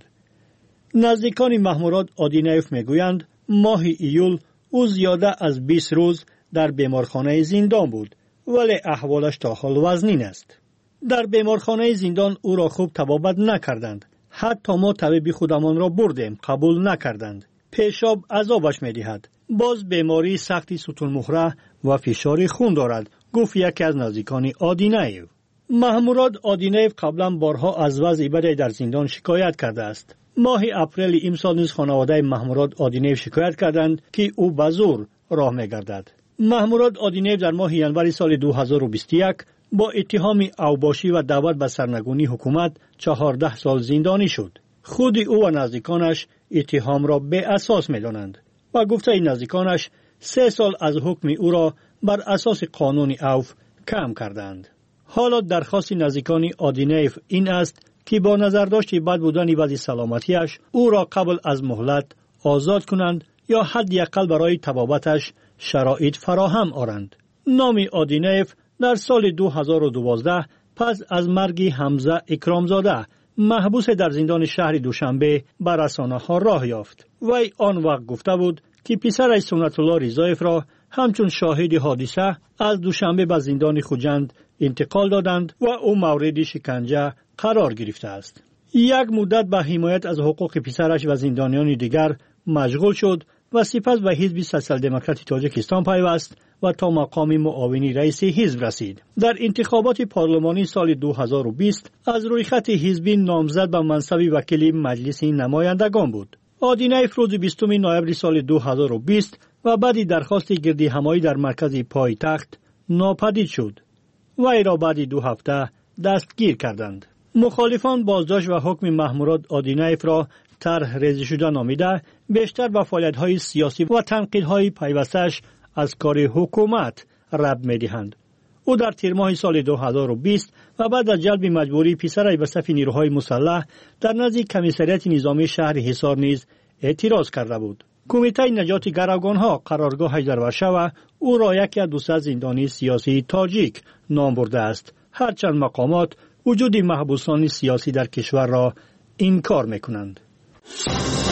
نزدیکان محموراد آدینایف میگویند ماه ایول او زیاده از 20 روز در بیمارخانه زندان بود ولی احوالش تا حال وزنین است. در بیمارخانه زندان او را خوب طبابت نکردند. حتی ما طبیب خودمان را بردیم قبول نکردند. پیشاب عذابش میدهد. باز بیماری سختی ستون مهره و فشار خون دارد، گفت یکی از نزدیکان آدینایو. محموراد آدینایو قبلا بارها از وضع بدی در زندان شکایت کرده است. ماه اپریل امسال نیز خانواده محموراد آدینایو شکایت کردند که او به زور راه میگردد. محموراد آدینایو در ماه ژانویه سال 2021 با اتهام اوباشی و دعوت به سرنگونی حکومت 14 سال زندانی شد. خود او و نزدیکانش اتهام را بی اساس می‌دانند و گفته نزدیکانش 3 سال از حکم او را بر اساس قانون اوف کم کردند. حالا درخواست نزدیکان آدینایو این است که با نظر داشت بد بودن وضع سلامتیش او را قبل از مهلت آزاد کنند یا حداقل برای طبابتش شرایط فراهم آورند. نام آدینایو در سال 2012 پس از مرگ حمزه اکرامزاده محبوس در زندان شهر دوشنبه بر رسانه‌ها راه یافت. وی آن وقت گفته بود که پسرش سنت الله رضایف را همچون شاهد حادثه از دوشنبه به زندان خوجند انتقال دادند و او مورد شکنجه قرار گرفته است. یک مدت به حمایت از حقوق پسرش و زندانیان دیگر مشغول شد و سپس به حزب سوسیال دموکرات تاجیکستان پیوست و تا مقام معاونی رئیس حزب رسید. در انتخابات پارلمانی سال 2020 از روی خط حزبی نامزد به منصب وکیل مجلس نمایندگان بود. آدینایف روز 20 نوامبر سال 2020 و بعد درخواست گردی همایی در مرکز پایتخت ناپدید شد. وی را بعد 2 هفته دستگیر کردند. مخالفان بازداشت و حکم محمود آدینایف را طرح ریزی شده نامیده بیشتر به فعالیت‌های سیاسی و تنقیدهای پیوستش از کار حکومت ربط می‌دهند. او در تیر ماه سال 2020 و بعد از جلب مجبوری پسرش به صف نیروهای مسلح در نزد کمیسریت نظامی شهر حصار نیز اعتراض کرده بود. کمیته نجات گروگانها قرارگاهش در ورشو او را یکی از 200 زندانی سیاسی تاجیک نام برده است. هرچند مقامات وجود محبوسان سیاسی در کشور را انکار می‌کنند.